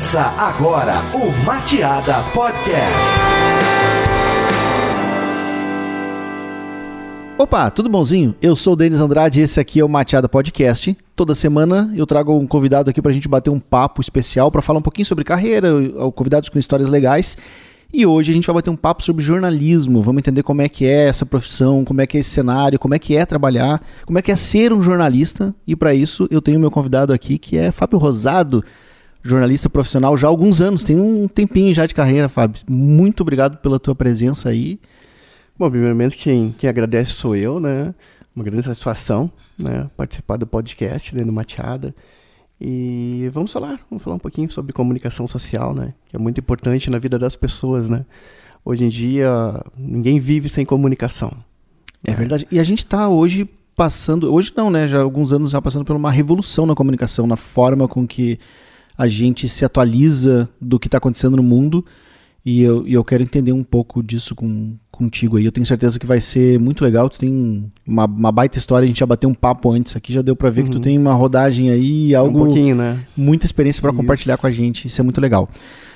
Começa agora o Mateada Podcast. Opa, tudo bonzinho? Eu sou o Denis Andrade e esse aqui é o Mateada Podcast. Toda semana eu trago um convidado aqui pra gente bater um papo especial pra falar um pouquinho sobre carreira, convidados com histórias legais. E hoje a gente vai bater um papo sobre jornalismo, vamos entender como é que é essa profissão, como é que é esse cenário, como é que é trabalhar, como é que é ser um jornalista. E para isso eu tenho meu convidado aqui que é Fábio Rosado, jornalista profissional já há alguns anos, tem um tempinho já de carreira, Fábio. Muito obrigado pela tua presença aí. Bom, primeiramente quem agradece sou eu, né? Uma grande satisfação, né? Participar do podcast do Mateada. E vamos falar um pouquinho sobre comunicação social, né? Que é muito importante na vida das pessoas, né? Hoje em dia, ninguém vive sem comunicação. É verdade. E a gente está hoje passando, hoje não, né? Já há alguns anos já passando por uma revolução na comunicação, na forma com que a gente se atualiza do que está acontecendo no mundo. E eu quero entender um pouco disso contigo aí. Eu tenho certeza que vai ser muito legal. Tu tem uma baita história, a gente já bateu um papo antes aqui, já deu pra ver que tu tem uma rodagem aí, algo, um pouquinho, né? Muita experiência pra compartilhar com a gente. Isso é muito legal.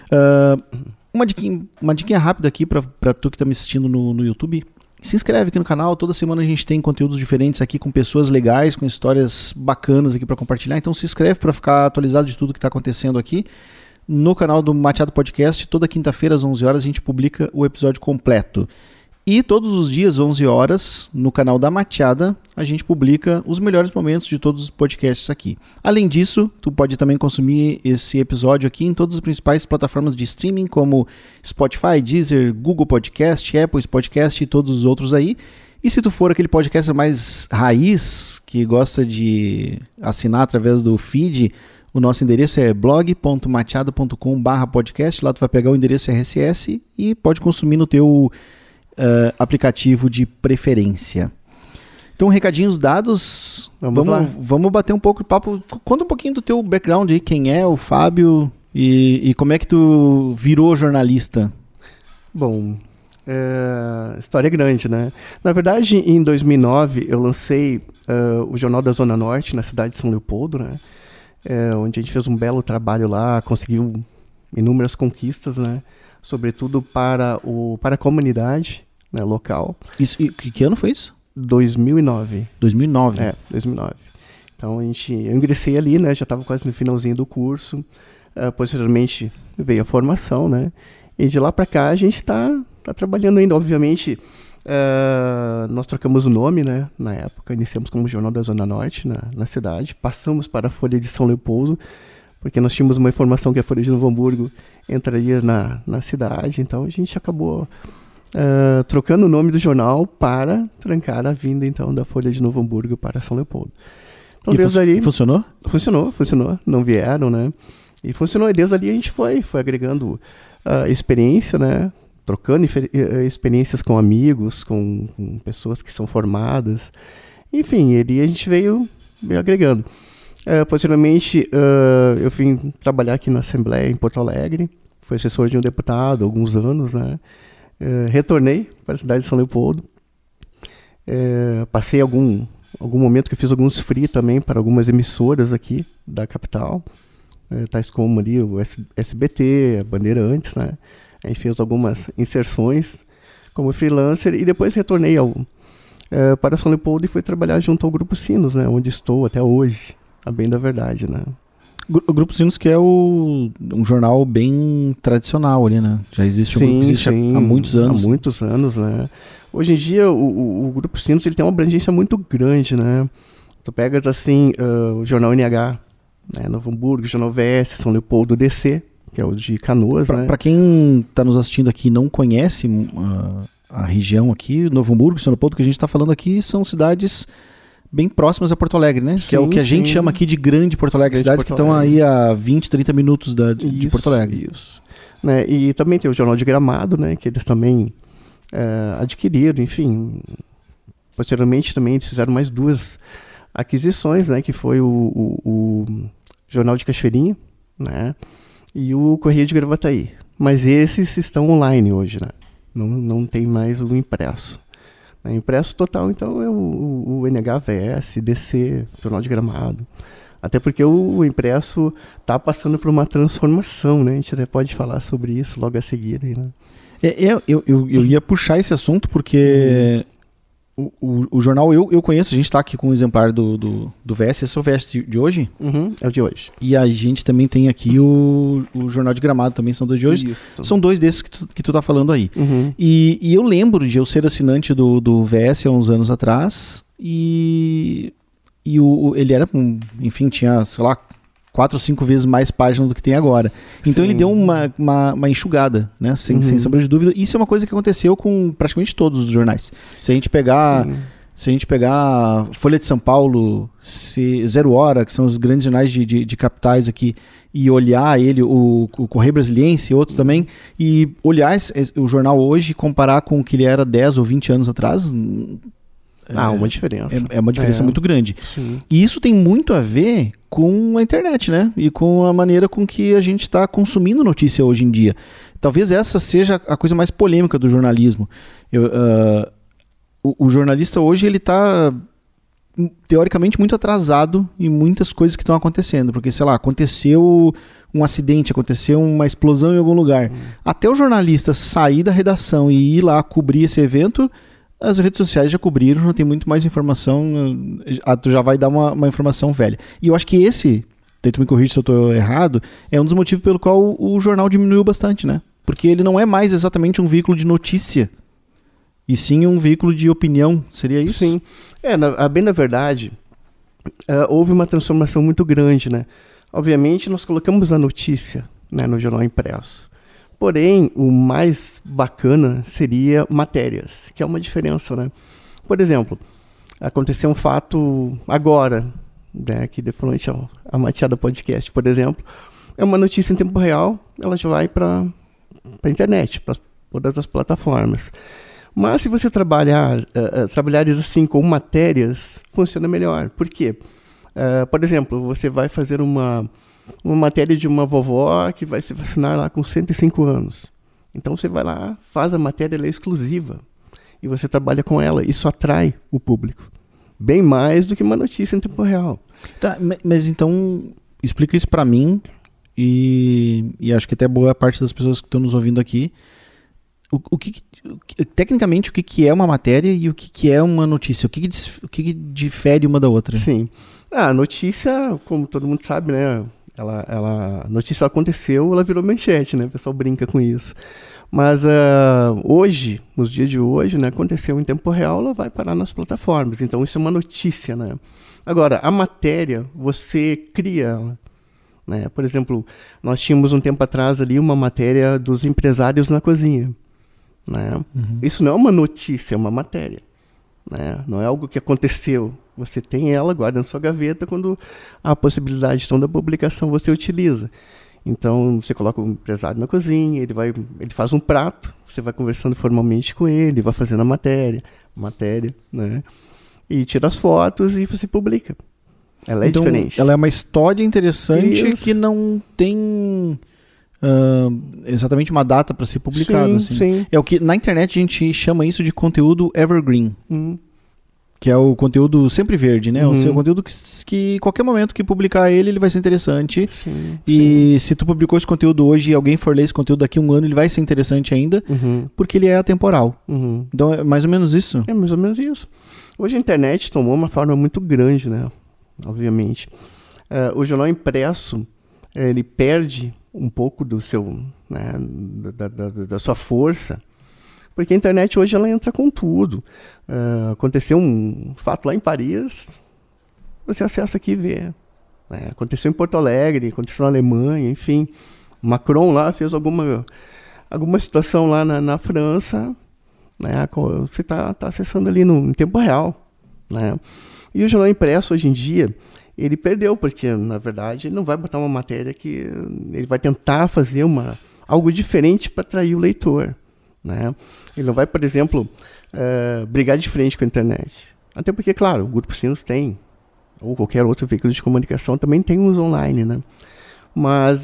Uma diquinha rápida aqui pra tu que tá me assistindo no YouTube. Se inscreve aqui no canal, toda semana a gente tem conteúdos diferentes aqui com pessoas legais, com histórias bacanas aqui pra compartilhar. Então se inscreve pra ficar atualizado de tudo que tá acontecendo aqui. No canal do Mateada Podcast, toda quinta-feira às 11 horas a gente publica o episódio completo. E todos os dias, 11 horas, no canal da Mateada, a gente publica os melhores momentos de todos os podcasts aqui. Além disso, tu pode também consumir esse episódio aqui em todas as principais plataformas de streaming, como Spotify, Deezer, Google Podcast, Apple Podcast e todos os outros aí. E se tu for aquele podcaster mais raiz, que gosta de assinar através do feed, o nosso endereço é blog.mateada.com/podcast. Lá tu vai pegar o endereço RSS e pode consumir no teu aplicativo de preferência. Então, recadinhos dados. Vamos bater um pouco de papo. Conta um pouquinho do teu background aí, quem é o Fábio e como é que tu virou jornalista. Bom, história grande, né? Na verdade, em 2009, eu lancei o Jornal da Zona Norte, na cidade de São Leopoldo, né? Onde a gente fez um belo trabalho lá, conseguiu inúmeras conquistas, né? Sobretudo para a comunidade, né, local. Isso, e que ano foi isso? 2009. 2009? 2009. Então eu ingressei ali, né? Já estava quase no finalzinho do curso. Posteriormente veio a formação, né? E de lá para cá a gente está trabalhando ainda, obviamente. Nós trocamos o nome, né? Na época, iniciamos como Jornal da Zona Norte na cidade, passamos para a Folha de São Leopoldo, porque nós tínhamos uma informação que a Folha de Novo Hamburgo entraria na cidade, então a gente acabou trocando o nome do jornal para trancar a vinda então da Folha de Novo Hamburgo para São Leopoldo. Então, desde ali, funcionou? Funcionou, não vieram, né? E funcionou, e desde ali a gente foi agregando experiência, né? Trocando experiências com amigos, com pessoas que são formadas. Enfim, a gente veio agregando. Posteriormente, eu vim trabalhar aqui na Assembleia, em Porto Alegre. Fui assessor de um deputado há alguns anos, né? Retornei para a cidade de São Leopoldo. Passei algum momento que eu fiz alguns free também para algumas emissoras aqui da capital. Tais como ali o SBT, a Bandeirantes, né? A gente fez algumas inserções como freelancer e depois retornei para São Leopoldo e fui trabalhar junto ao Grupo Sinos, né, onde estou até hoje, a bem da verdade, né. O Grupo Sinos, que é um jornal bem tradicional ali, né? Já existe, há muitos anos. Há muitos anos, né. Hoje em dia o Grupo Sinos ele tem uma abrangência muito grande, né. Tu pegas assim o Jornal NH, né, Novo Hamburgo, Jornal VS, São Leopoldo, DC, que é o de Canoas, né? Para quem está nos assistindo aqui e não conhece a região aqui, Novo Hamburgo e São Leopoldo, que a gente está falando aqui, são cidades bem próximas a Porto Alegre, né? Sim, que é o que a gente chama aqui de Grande Porto Alegre, cidades que estão aí a 20, 30 minutos de Porto Alegre. Isso. Né? E também tem o Jornal de Gramado, né? Que eles também adquiriram, enfim. Posteriormente também eles fizeram mais duas aquisições, né? Que foi o Jornal de Cachoeirinha, né? E o Correio de Gravataí. Mas esses estão online hoje, né? Não tem mais o impresso. Impresso total, então, é o NHVS, DC, Jornal de Gramado. Até porque o impresso está passando por uma transformação, né? A gente até pode falar sobre isso logo a seguir. Aí, né? Eu ia puxar esse assunto porque o jornal eu conheço, a gente está aqui com um exemplar do VS, esse é o VS de hoje? É o de hoje. E a gente também tem aqui o Jornal de Gramado, também são 2 de hoje. Isso. São 2 desses que tu tá falando aí. E eu lembro de eu ser assinante do VS há uns anos atrás e ele era, enfim, tinha, sei lá, 4 ou 5 vezes mais páginas do que tem agora. Então ele deu uma enxugada, né? Sem sombra de dúvida. Isso é uma coisa que aconteceu com praticamente todos os jornais. Se a gente pegar Folha de São Paulo, Zero Hora, que são os grandes jornais de capitais aqui, e olhar ele, o Correio Brasiliense, outro também, e olhar o jornal hoje e comparar com o que ele era 10 ou 20 anos atrás... uma diferença. É uma diferença muito grande. Sim. E isso tem muito a ver com a internet, né? E com a maneira com que a gente está consumindo notícia hoje em dia. Talvez essa seja a coisa mais polêmica do jornalismo. O jornalista hoje, ele está teoricamente muito atrasado em muitas coisas que estão acontecendo. Porque, sei lá, aconteceu um acidente, aconteceu uma explosão em algum lugar. Até o jornalista sair da redação e ir lá cobrir esse evento... As redes sociais já cobriram, já tem muito mais informação, tu já vai dar uma informação velha. E eu acho que esse, tu me corrige se eu estou errado, é um dos motivos pelo qual o jornal diminuiu bastante, né? Porque ele não é mais exatamente um veículo de notícia, e sim um veículo de opinião, seria isso? Sim. Bem na verdade, houve uma transformação muito grande, né? Obviamente, nós colocamos a notícia, né, no jornal impresso. Porém, o mais bacana seria matérias, que é uma diferença, né? Por exemplo, aconteceu um fato agora, né, aqui de frente a Mateada Podcast, por exemplo, é uma notícia em tempo real, ela já vai para a internet, para todas as plataformas. Mas se você trabalhar assim com matérias, funciona melhor. Por quê? Por exemplo, você vai fazer uma matéria de uma vovó que vai se vacinar lá com 105 anos. Então você vai lá, faz a matéria, ela é exclusiva. E você trabalha com ela. Isso atrai o público. Bem mais do que uma notícia em tempo real. Tá, mas então, explica isso pra mim e acho que até boa parte das pessoas que estão nos ouvindo aqui. Tecnicamente, o que é uma matéria e o que é uma notícia? O que difere uma da outra? Sim. A notícia, como todo mundo sabe, né? A notícia aconteceu, ela virou manchete, né? O pessoal brinca com isso. Mas hoje, nos dias de hoje, né, aconteceu em tempo real, ela vai parar nas plataformas. Então isso é uma notícia, né? Agora, a matéria, você cria ela, né? Por exemplo, nós tínhamos um tempo atrás ali uma matéria dos empresários na cozinha, né? Isso não é uma notícia, é uma matéria, né? Não é algo que aconteceu. Você tem ela, guarda na sua gaveta, quando há a possibilidade então, da publicação, você utiliza. Então, você coloca um empresário na cozinha, ele faz um prato, você vai conversando formalmente com ele, vai fazendo a matéria, né? E tira as fotos e você publica. Ela é diferente. Ela é uma história interessante. Isso. Que não tem exatamente uma data para ser publicado. Sim, assim. sim. É o que na internet a gente chama isso de conteúdo evergreen. Que é o conteúdo sempre verde, né? O seu conteúdo que qualquer momento que publicar ele vai ser interessante. Sim, e se tu publicou esse conteúdo hoje e alguém for ler esse conteúdo daqui a um ano, ele vai ser interessante ainda, porque ele é atemporal. Então é mais ou menos isso? É mais ou menos isso. Hoje a internet tomou uma forma muito grande, né? Obviamente. O jornal impresso, ele perde um pouco do seu, né, da sua força, porque a internet hoje ela entra com tudo. Aconteceu um fato lá em Paris, você acessa aqui e vê. Aconteceu em Porto Alegre, aconteceu na Alemanha, enfim. Macron lá fez alguma situação lá na França, né? Você está acessando ali em tempo real, né? E o jornal impresso hoje em dia, ele perdeu, porque na verdade ele não vai botar uma matéria que ele vai tentar fazer algo diferente para atrair o leitor, né? Ele não vai, por exemplo, brigar de frente com a internet. Até porque, claro, o Grupo Sinos tem, ou qualquer outro veículo de comunicação também tem uns online, né? Mas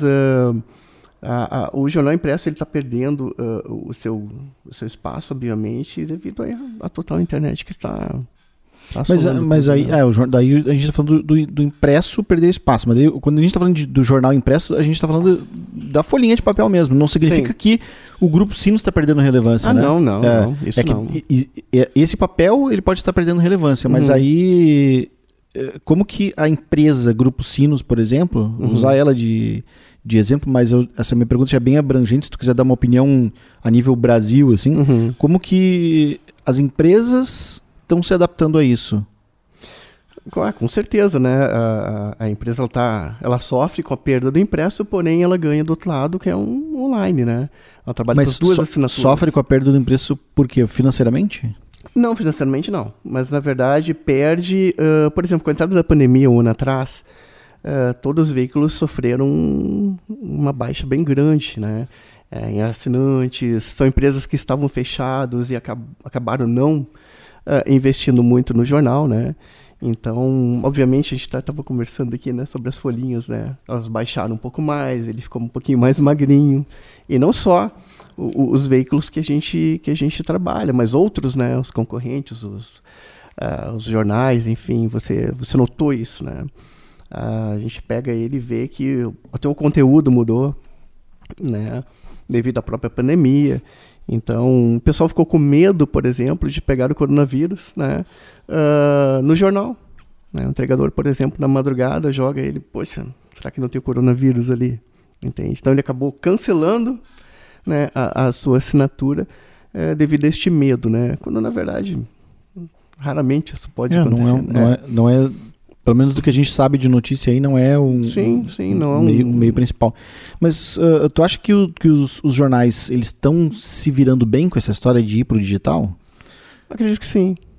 o jornal impresso está perdendo o seu espaço, obviamente, devido à total internet que está Mas aí, daí a gente está falando do impresso perder espaço. Mas daí, quando a gente está falando do jornal impresso, a gente está falando da folhinha de papel mesmo. Não significa que o Grupo Sinos está perdendo relevância, né? Não. Isso não. Esse papel ele pode estar perdendo relevância, mas aí como que a empresa Grupo Sinos, por exemplo, usar ela de exemplo, mas essa minha pergunta já é bem abrangente, se tu quiser dar uma opinião a nível Brasil, assim, como que as empresas estão se adaptando a isso? Com certeza, né? A empresa ela sofre com a perda do impresso, porém ela ganha do outro lado, que é um online, né? Ela trabalha com as duas assinaturas. Sofre com a perda do impresso por quê? Financeiramente? Não, financeiramente não. Mas, na verdade, perde... por exemplo, com a entrada da pandemia, um ano atrás, todos os veículos sofreram uma baixa bem grande, né? Em assinantes, são empresas que estavam fechados e acabaram não investindo muito no jornal, né? Então, obviamente, a gente estava conversando aqui, né, sobre as folhinhas, né? Elas baixaram um pouco mais, ele ficou um pouquinho mais magrinho. E não só os veículos que a gente trabalha, mas outros, né? Os concorrentes, os jornais, enfim, você notou isso, né? A gente pega ele e vê que até o conteúdo mudou, né? Devido à própria pandemia. Então, o pessoal ficou com medo, por exemplo, de pegar o coronavírus, né, no jornal. Né? O entregador, por exemplo, na madrugada joga ele, poxa, será que não tem o coronavírus ali? Entende? Então, ele acabou cancelando, né, a sua assinatura devido a este medo, né? Quando, na verdade, raramente isso pode acontecer. Não é, pelo menos do que a gente sabe de notícia aí, não é um meio principal. Mas tu acha que os jornais eles estão se virando bem com essa história de ir para o digital? Acredito que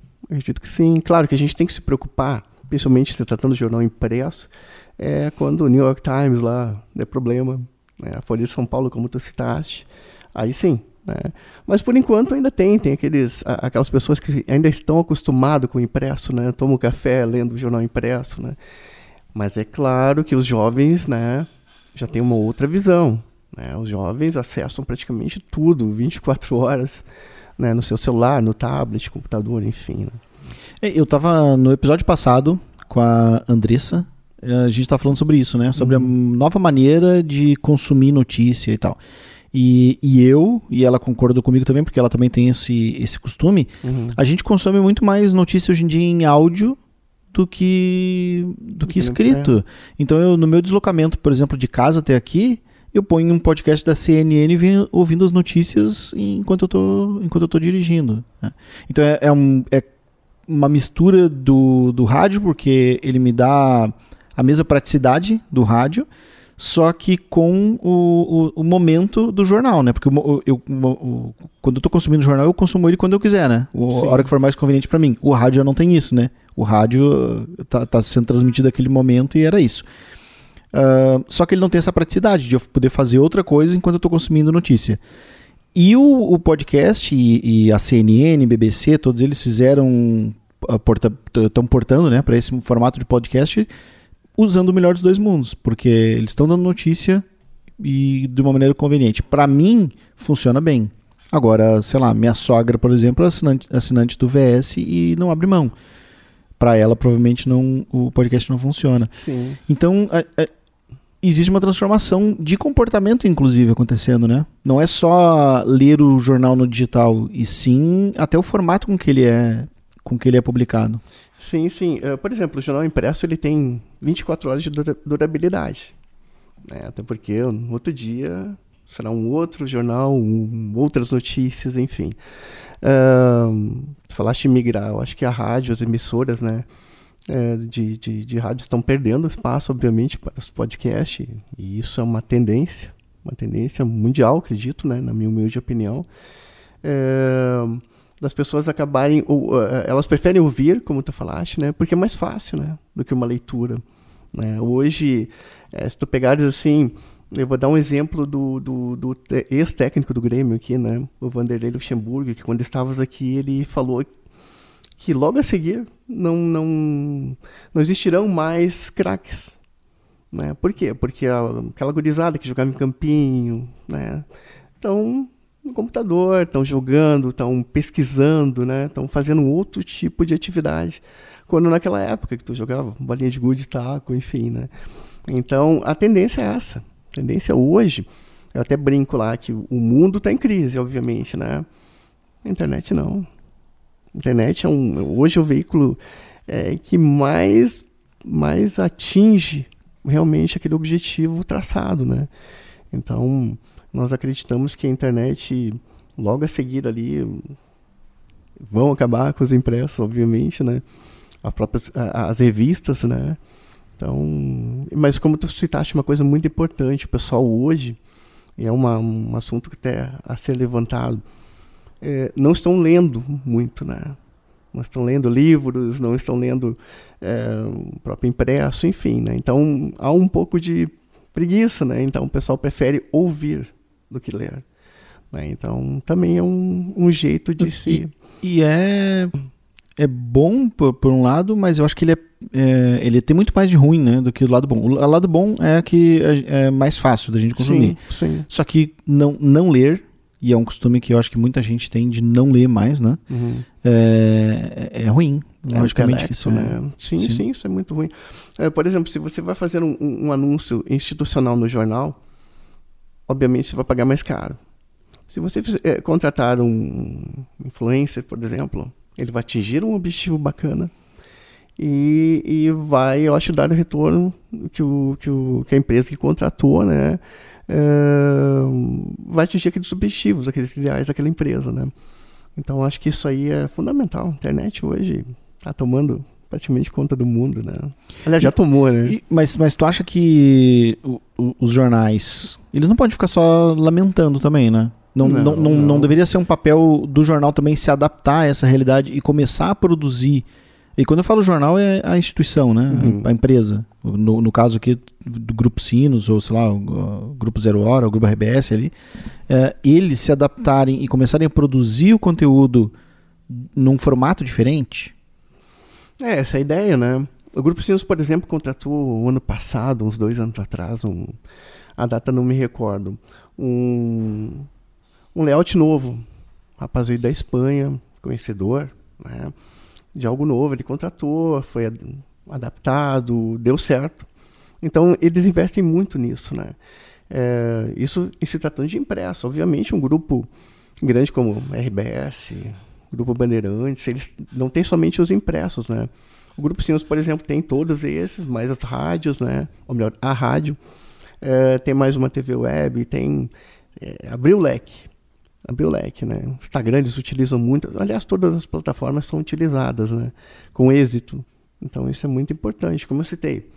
sim. Claro que a gente tem que se preocupar, principalmente se tratando de jornal impresso, quando o New York Times lá der problema, né, a Folha de São Paulo, como tu citaste, aí sim. Né? Mas por enquanto ainda tem aquelas pessoas que ainda estão acostumadas com o impresso, né? Tomam café lendo o jornal impresso, né? Mas é claro que os jovens, né, já têm uma outra visão, né? Os jovens acessam praticamente tudo 24 horas, né, no seu celular, no tablet, computador, enfim, né? Eu estava no episódio passado com a Andressa, a gente estava falando sobre isso, né? Sobre a nova maneira de consumir notícia e tal. E ela concordou comigo também, porque ela também tem esse costume. A gente consome muito mais notícia hoje em dia em áudio do que escrito. Então, no meu deslocamento, por exemplo, de casa até aqui, eu ponho um podcast da CNN e venho ouvindo as notícias enquanto eu tô dirigindo. Né? Então, é uma mistura do rádio, porque ele me dá a mesma praticidade do rádio, só que com o momento do jornal, né? Porque quando eu tô consumindo o jornal, eu consumo ele quando eu quiser, né? A hora que for mais conveniente para mim. O rádio já não tem isso, né? O rádio tá sendo transmitido naquele momento e era isso. Só que ele não tem essa praticidade de eu poder fazer outra coisa enquanto eu tô consumindo notícia. E o podcast e a CNN, BBC, todos eles fizeram... estão portando, né, para esse formato de podcast, usando o melhor dos dois mundos, porque eles estão dando notícia e de uma maneira conveniente. Para mim, funciona bem. Agora, sei lá, minha sogra, por exemplo, é assinante do VS e não abre mão. Para ela, provavelmente, o podcast não funciona. Sim. Então, existe uma transformação de comportamento, inclusive, acontecendo, né? Não é só ler o jornal no digital, e sim até o formato com que ele é publicado. Sim. Por exemplo, o jornal impresso ele tem 24 horas de durabilidade. Né? Até porque no outro dia será um outro jornal, outras notícias, enfim. Tu falaste em migrar, eu acho que a rádio, as emissoras, né, de rádio estão perdendo espaço, obviamente, para os podcasts, e isso é uma tendência mundial, acredito, né, na minha humilde opinião. Das pessoas acabarem, elas preferem ouvir, como tu falaste, né, porque é mais fácil, né, do que uma leitura. Né? Hoje, se tu pegares assim, eu vou dar um exemplo do ex-técnico do Grêmio aqui, né, o Vanderlei Luxemburgo, que quando estavas aqui, ele falou que logo a seguir não existirão mais craques. Né? Por quê? Porque aquela gurizada que jogava em campinho, né, então no computador, estão jogando, estão pesquisando, né? Estão fazendo outro tipo de atividade. Quando naquela época que tu jogava bolinha de gude, taco, enfim, né? Então, a tendência é essa. A tendência hoje, eu até brinco lá que o mundo está em crise, obviamente, né? A internet não. A internet hoje é o veículo que mais atinge realmente aquele objetivo traçado, né? Então, nós acreditamos que a internet, logo a seguir ali, vão acabar com os impressos, obviamente, né? As revistas, né? Então, mas como tu citaste uma coisa muito importante, o pessoal hoje, é um assunto que até a ser levantado, não estão lendo muito, né? Não estão lendo livros, não estão lendo o próprio impresso, enfim, né? Então, há um pouco de preguiça, né? Então, o pessoal prefere ouvir do que ler, né? Então, também é um jeito de se... E é bom por um lado, mas eu acho que ele tem muito mais de ruim, né, do que o lado bom. O lado bom é que é mais fácil da gente consumir. Sim. Só que não ler, e é um costume que eu acho que muita gente tem de não ler mais, né? Uhum. É ruim. Logicamente que isso né? Sim, isso é muito ruim. Por exemplo, se você vai fazer um anúncio institucional no jornal, obviamente você vai pagar mais caro. Se você contratar um influencer, por exemplo, ele vai atingir um objetivo bacana e vai, eu acho, dar o retorno que a empresa que contratou, né, vai atingir aqueles objetivos, aqueles ideais daquela empresa, né? Então, acho que isso aí é fundamental. A internet hoje está tomando praticamente conta do mundo, né? Aliás, já tomou, né? Mas tu acha que os jornais, eles não podem ficar só lamentando também, né? Não deveria ser um papel do jornal também se adaptar a essa realidade e começar a produzir. E quando eu falo jornal, é a instituição, né? Uhum. A empresa. No caso aqui do Grupo Sinos, ou sei lá, o Grupo Zero Hora, o Grupo RBS ali, eles se adaptarem e começarem a produzir o conteúdo num formato diferente. Essa é a ideia, né? O Grupo Sinos, por exemplo, contratou ano passado, uns 2 anos atrás, a data não me recordo, um layout novo. Rapaz veio da Espanha, conhecedor, né, de algo novo. Ele contratou, foi adaptado, deu certo. Então, eles investem muito nisso, né? Isso em se tratando de impresso. Obviamente, um grupo grande como RBS, Grupo Bandeirantes, eles não tem somente os impressos, né? O Grupo Sinos, por exemplo, tem todos esses, mais as rádios, né? Ou melhor, a rádio. Tem mais uma TV web, tem... abriu o leque, né? O Instagram eles utilizam muito, aliás, todas as plataformas são utilizadas, né? Com êxito. Então isso é muito importante. Como eu citei,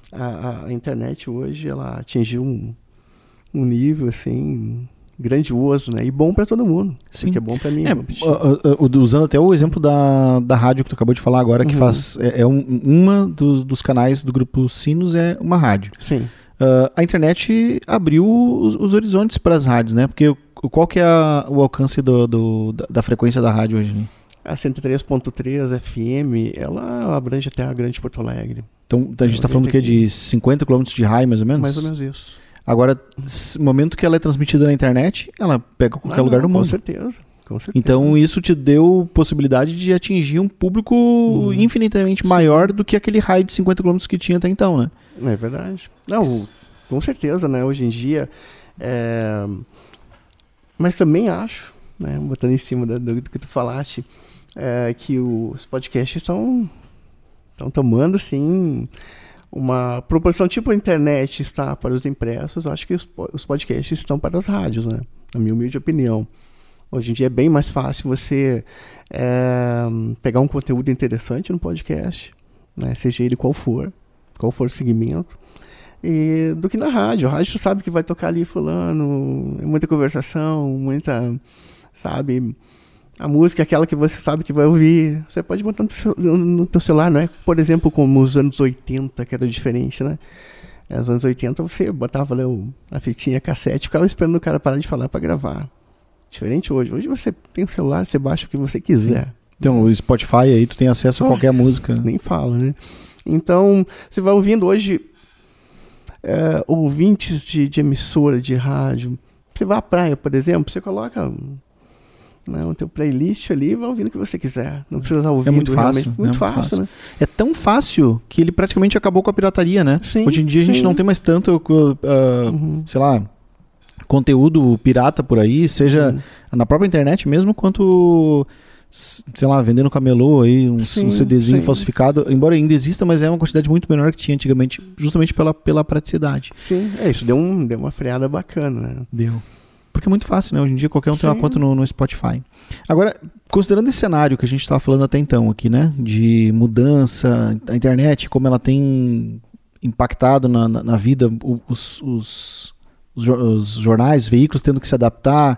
a internet hoje ela atingiu um nível assim grandioso, né? E bom para todo mundo. Sim. Porque é bom para mim. Usando até o exemplo da rádio que tu acabou de falar agora, que faz uma dos canais do Grupo Sinos é uma rádio. Sim. A internet abriu os horizontes para as rádios, né? Porque qual que é o alcance da frequência da rádio hoje, né? A 103.3 FM, ela abrange até a Grande Porto Alegre. Então a gente está falando do quê? De 50 km de raio, mais ou menos? Mais ou menos isso. Agora, no momento que ela é transmitida na internet, ela pega qualquer lugar do mundo. Com certeza. Então isso te deu possibilidade de atingir um público infinitamente maior do que aquele raio de 50 km que tinha até então, né? É verdade. Não, com certeza, né? Hoje em dia... Mas também acho, né? Botando em cima do que tu falaste, que os podcasts estão tomando, assim, uma proporção tipo a internet está para os impressos. Acho que os podcasts estão para as rádios, né? Na minha humilde opinião. Hoje em dia é bem mais fácil você pegar um conteúdo interessante no podcast, né? Seja ele qual for o segmento, do que na rádio. A rádio sabe que vai tocar ali fulano, muita conversação, muita, sabe, a música é aquela que você sabe que vai ouvir. Você pode botar no teu celular, não é? Por exemplo, como os anos 80, que era diferente, né? Nos anos 80 você botava lá a fitinha cassete e ficava esperando o cara parar de falar para gravar. Diferente hoje. Hoje você tem o celular, você baixa o que você quiser. Sim. Então, o Spotify aí, tu tem acesso a qualquer música. Nem fala, né? Então, você vai ouvindo hoje ouvintes de emissora, de rádio, Você vai à praia, por exemplo, você coloca o teu playlist ali e vai ouvindo o que você quiser. Não precisa estar ouvindo. É muito fácil. Muito fácil, né? É tão fácil que ele praticamente acabou com a pirataria, né? Sim, hoje em dia a gente não tem mais tanto, sei lá, conteúdo pirata por aí, seja na própria internet mesmo, quanto, sei lá, vendendo camelô aí, um CDzinho falsificado, embora ainda exista, mas é uma quantidade muito menor que tinha antigamente, justamente pela praticidade. Sim, isso deu uma freada bacana, né? Deu. Porque é muito fácil, né? Hoje em dia qualquer um tem uma conta no Spotify. Agora, considerando esse cenário que a gente estava falando até então aqui, né? De mudança, a internet, como ela tem impactado na vida, os jornais, veículos tendo que se adaptar,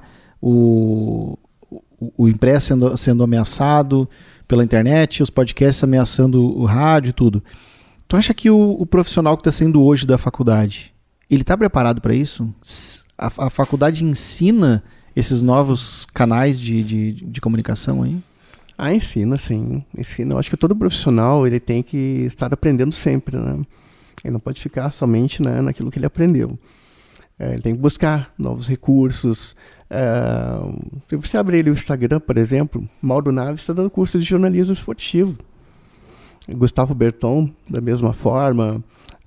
o impresso sendo ameaçado pela internet, os podcasts ameaçando o rádio e tudo. Tu acha que o profissional que está saindo hoje da faculdade, ele está preparado para isso? A faculdade ensina esses novos canais de comunicação aí? Ensina, sim. Ensina. Eu acho que todo profissional ele tem que estar aprendendo sempre, né? Ele não pode ficar somente, né, naquilo que ele aprendeu. Ele tem que buscar novos recursos. Se você abrir ali o Instagram, por exemplo, Mauro Naves está dando curso de jornalismo esportivo. Gustavo Berton, da mesma forma.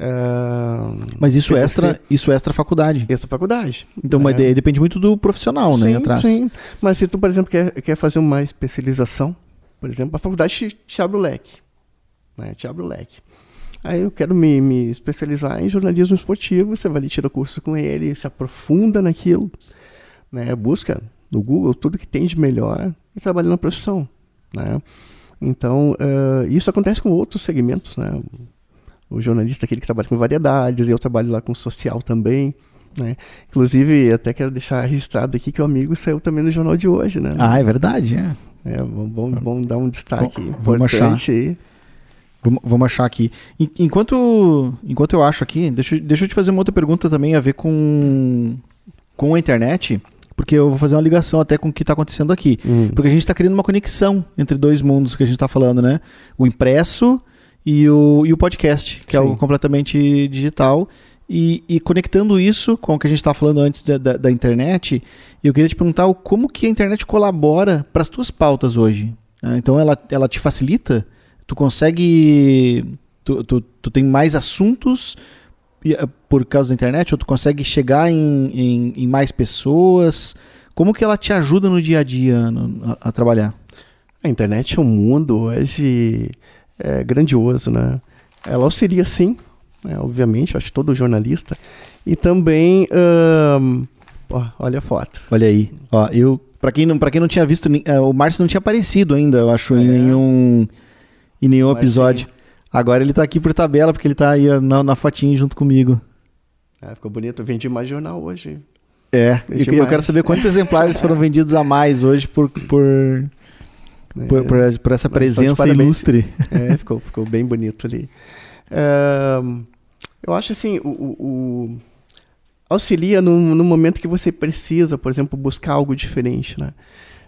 Mas isso extra faculdade. Extra faculdade. Então mas depende muito do profissional, né? Atrás. Sim. Mas se tu, por exemplo, quer fazer uma especialização, por exemplo, a faculdade te abre o leque. Né? Te abre o leque. Aí eu quero me especializar em jornalismo esportivo, você vai ali, tira curso com ele, se aprofunda naquilo, né? Busca no Google tudo que tem de melhor e trabalha na profissão, né? Então, isso acontece com outros segmentos, né? O jornalista, aquele que trabalha com variedades, eu trabalho lá com social também, né? Inclusive, até quero deixar registrado aqui que o amigo saiu também no Jornal de Hoje, né? É verdade, Vamos dar um destaque importante aí. Vamos achar aqui. Enquanto eu acho aqui, deixa eu te fazer uma outra pergunta também a ver com a internet, porque eu vou fazer uma ligação até com o que está acontecendo aqui. Porque a gente está criando uma conexão entre dois mundos que a gente está falando, né? O impresso e o podcast, que é algo completamente digital. E conectando isso com o que a gente estava falando antes da internet, eu queria te perguntar como que a internet colabora para as tuas pautas hoje. Então ela te facilita? Tu consegue... Tu tem mais assuntos por causa da internet? Ou tu consegue chegar em mais pessoas? Como que ela te ajuda no dia a dia a trabalhar? A internet é um mundo hoje grandioso, né? Ela auxilia sim, né? Obviamente, acho que todo jornalista. E também... olha a foto. Olha aí. Pra quem não tinha visto, o Márcio não tinha aparecido ainda, eu acho, em nenhum episódio. Agora ele tá aqui por tabela, porque ele tá aí na fotinho junto comigo. Ficou bonito. Eu vendi mais jornal hoje. Eu quero saber quantos exemplares foram vendidos a mais hoje por essa presença ilustre. Ficou bem bonito ali. Eu acho assim, auxilia no momento que você precisa, por exemplo, buscar algo diferente, né?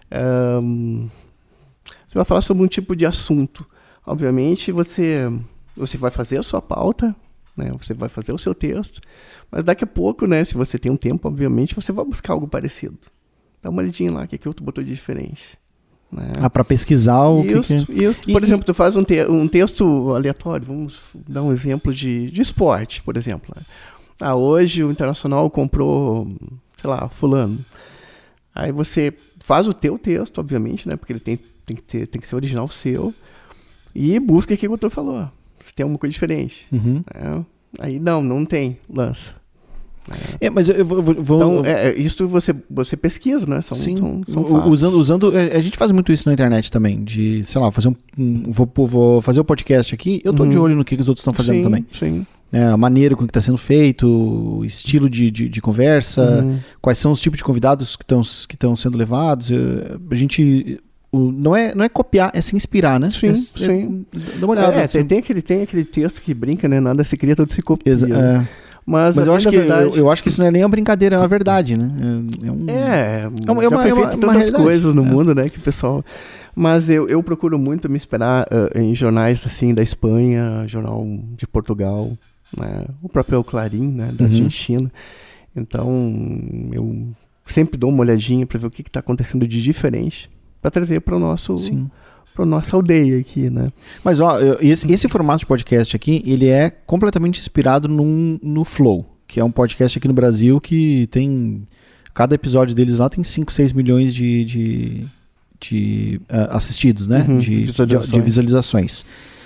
Você vai falar sobre um tipo de assunto. Obviamente, você vai fazer a sua pauta, né? Você vai fazer o seu texto, mas daqui a pouco, né, se você tem um tempo, obviamente, você vai buscar algo parecido. Dá uma olhadinha lá, o que outro botou de diferente. Né? Para pesquisar o Isso. Por exemplo, tu faz um texto aleatório, vamos dar um exemplo de esporte, por exemplo. Né? Hoje o Internacional comprou, sei lá, fulano. Aí você faz o teu texto, obviamente, né? Porque ele tem que ser original seu. E busca o que o autor falou. Se tem alguma coisa diferente. Aí não tem, lança. Mas eu vou... Então, isso você pesquisa, né? São fatos. Usando... A gente faz muito isso na internet também, de, sei lá, fazer vou fazer o podcast aqui, eu tô de olho no que os outros estão fazendo também. Sim. A maneira com que está sendo feito, o estilo de conversa, quais são os tipos de convidados que estão sendo levados. A gente... Não é copiar, é se inspirar, né? Sim. Dá uma olhada. Tem aquele texto que brinca, né? Nada se cria, tudo se copia. Mas eu acho que eu acho que isso não é nem uma brincadeira, é uma verdade, né? Já foi feito tantas coisas no mundo, né? Que o pessoal... Mas eu procuro muito me inspirar em jornais assim da Espanha, jornal de Portugal, né? O próprio Clarín, né? Da Argentina. Então, eu sempre dou uma olhadinha para ver o que está acontecendo de diferente, para trazer para nossa aldeia aqui, né? Mas esse formato de podcast aqui, ele é completamente inspirado no Flow, que é um podcast aqui no Brasil que tem, cada episódio deles lá tem 5, 6 milhões de assistidos, né? De visualizações.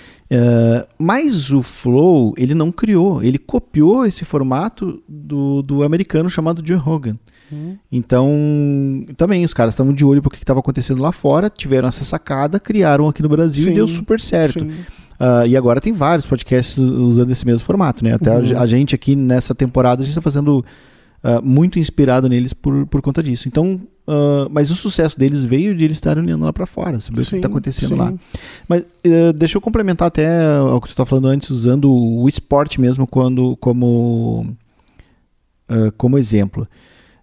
Mas o Flow, ele não criou, ele copiou esse formato do americano chamado Joe Rogan. Então, também os caras estavam de olho porque estava acontecendo lá fora, tiveram essa sacada, criaram aqui no Brasil e deu super certo. E agora tem vários podcasts usando esse mesmo formato, né? Até a gente aqui nessa temporada, a gente está fazendo muito inspirado neles por conta disso. Então, mas o sucesso deles veio de eles estarem olhando lá para fora, saber o que está acontecendo lá. Mas deixa eu complementar até o que tu estava falando antes, usando o esporte mesmo como exemplo.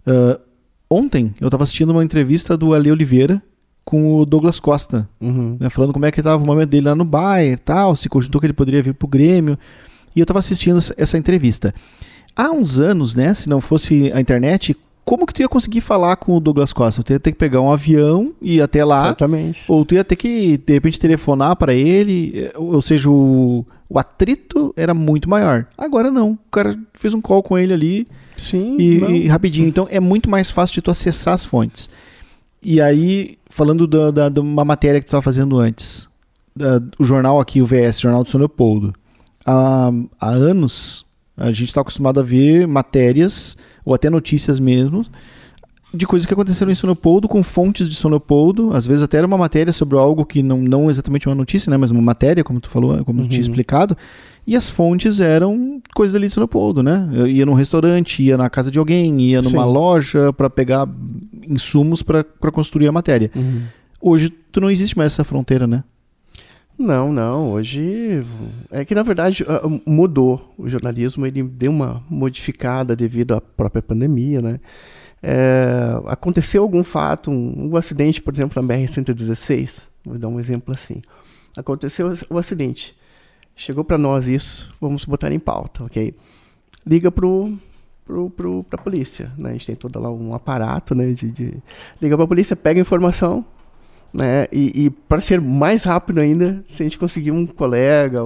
Ontem eu estava assistindo uma entrevista do Ale Oliveira com o Douglas Costa, né, falando como é que estava o momento dele lá no Bayern e tal, se cogitou que ele poderia vir pro Grêmio, e eu estava assistindo essa entrevista. Há uns anos, né, se não fosse a internet, como que tu ia conseguir falar com o Douglas Costa? Tu ia ter que pegar um avião e ir até lá, exatamente, ou tu ia ter que, de repente, telefonar para ele, ou seja, o atrito era muito maior. Agora não, o cara fez um call com ele ali, e rapidinho. Então é muito mais fácil de tu acessar as fontes. E aí, falando de uma matéria que tu estava fazendo antes, o jornal aqui, o VS, Jornal do São Leopoldo, há anos a gente está acostumado a ver matérias, ou até notícias mesmo, de coisas que aconteceram em São Leopoldo, com fontes de São Leopoldo. Às vezes até era uma matéria sobre algo que não exatamente uma notícia, né, mas uma matéria, como tu falou, como tu tinha explicado. E as fontes eram coisas ali de São Leopoldo, né? Eu ia num restaurante, ia na casa de alguém, ia numa loja para pegar insumos para construir a matéria. Hoje tu não existe mais essa fronteira, né? Não. Hoje é que, na verdade, mudou. O jornalismo, ele deu uma modificada devido à própria pandemia, né? Aconteceu algum fato, um acidente, por exemplo, na BR-116, vou dar um exemplo assim. Aconteceu o acidente. Chegou para nós isso, vamos botar em pauta, ok? Liga pra polícia, né? A gente tem todo lá um aparato, né? Liga pra polícia, pega a informação, né? E para ser mais rápido ainda, se a gente conseguir um colega,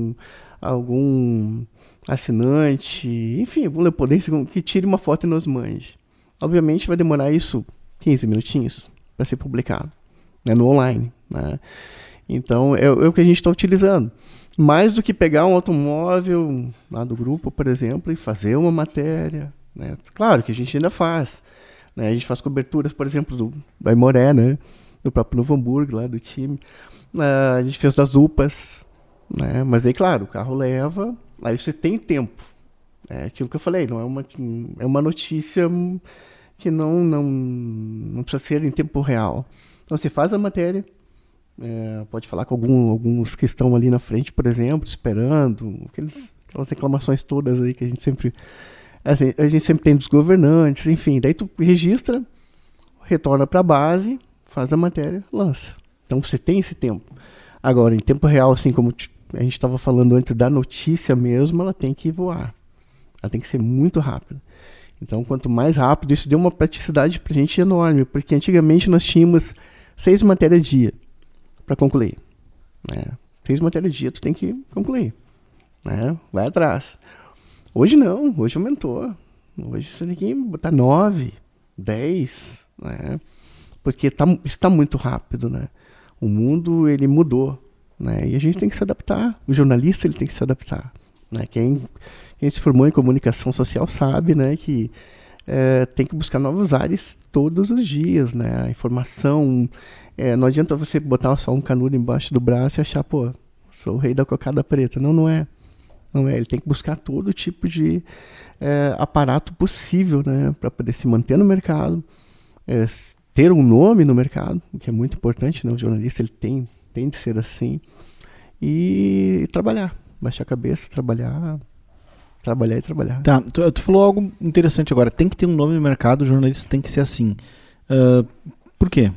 algum assinante, enfim, algum leopodense que tire uma foto e nos mande. Obviamente vai demorar isso 15 minutinhos para ser publicado, né? No online, né? Então é o que a gente está utilizando. Mais do que pegar um automóvel lá do grupo, por exemplo, e fazer uma matéria, né? Claro que a gente ainda faz, né? A gente faz coberturas, por exemplo, do Aimoré, né? Do próprio Novo Hamburgo, lá do time. A gente fez das UPAs, né? Mas aí, claro, o carro leva, aí você tem tempo. É aquilo que eu falei, não é uma notícia que não precisa ser em tempo real. Então você faz a matéria, pode falar com alguns que estão ali na frente, por exemplo, esperando, aquelas reclamações todas aí que a gente sempre tem dos governantes, enfim. Daí tu registra, retorna para a base, faz a matéria, lança. Então você tem esse tempo. Agora, em tempo real, assim como a gente estava falando antes da notícia mesmo, ela tem que voar. Ela tem que ser muito rápida. Então, quanto mais rápido, isso deu uma praticidade pra gente enorme, porque antigamente nós tínhamos 6 matérias dia para concluir, né? 6 matérias dia tu tem que concluir, né? Vai atrás. Hoje não, hoje aumentou. Hoje você tem que botar 9, 10, né? Porque está muito rápido, né? O mundo, ele mudou, né? E a gente tem que se adaptar. O jornalista, ele tem que se adaptar, né? Quem se formou em comunicação social sabe, né, que tem que buscar novos ares todos os dias, né? A informação, não adianta você botar só um canudo embaixo do braço e achar, pô, sou o rei da cocada preta. Não é. Ele tem que buscar todo tipo de aparato possível, né, para poder se manter no mercado, ter um nome no mercado, o que é muito importante, né? O jornalista, ele tem de ser assim, e trabalhar, baixar a cabeça, trabalhar e trabalhar. Tá, tu falou algo interessante agora. Tem que ter um nome no mercado, o jornalista tem que ser assim. Por quê?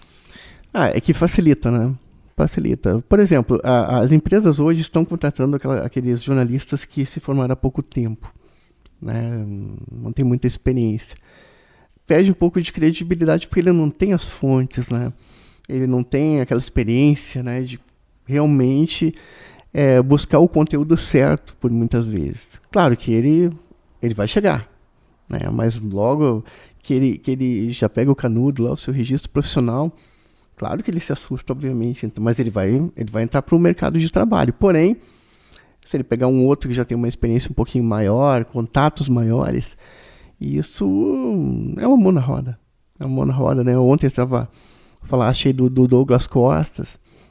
É que facilita, né? Facilita. Por exemplo, as empresas hoje estão contratando aqueles jornalistas que se formaram há pouco tempo, né? Não tem muita experiência. perde um pouco de credibilidade porque ele não tem as fontes, né? Ele não tem aquela experiência, né, de realmente buscar o conteúdo certo por muitas vezes. Claro que ele vai chegar, né? Mas logo que ele já pega o canudo lá, o seu registro profissional, claro que ele se assusta, obviamente, mas ele vai entrar para o mercado de trabalho. Porém, se ele pegar um outro que já tem uma experiência um pouquinho maior, contatos maiores, isso é uma mão na roda. É uma mão na roda, né? Ontem eu falaste aí do Douglas Costa,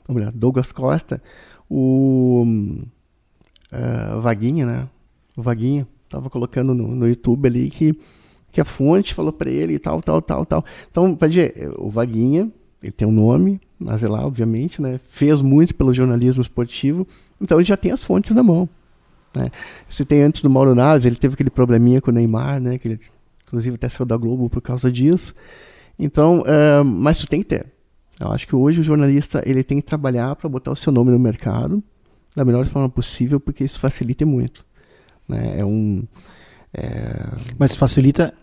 o Vaguinha, né? O Vaguinha estava colocando no YouTube ali que a fonte falou para ele e tal. Então, pode dizer, o Vaguinha, ele tem um nome, mas é lá, obviamente, né? Fez muito pelo jornalismo esportivo, então ele já tem as fontes na mão, né? Se tem antes do Mauro Naves, ele teve aquele probleminha com o Neymar, né? Que ele, inclusive, até saiu da Globo por causa disso. Então, mas tu tem que ter. Eu acho que hoje o jornalista ele tem que trabalhar para botar o seu nome no mercado da melhor forma possível, porque isso facilita muito, né? Mas facilita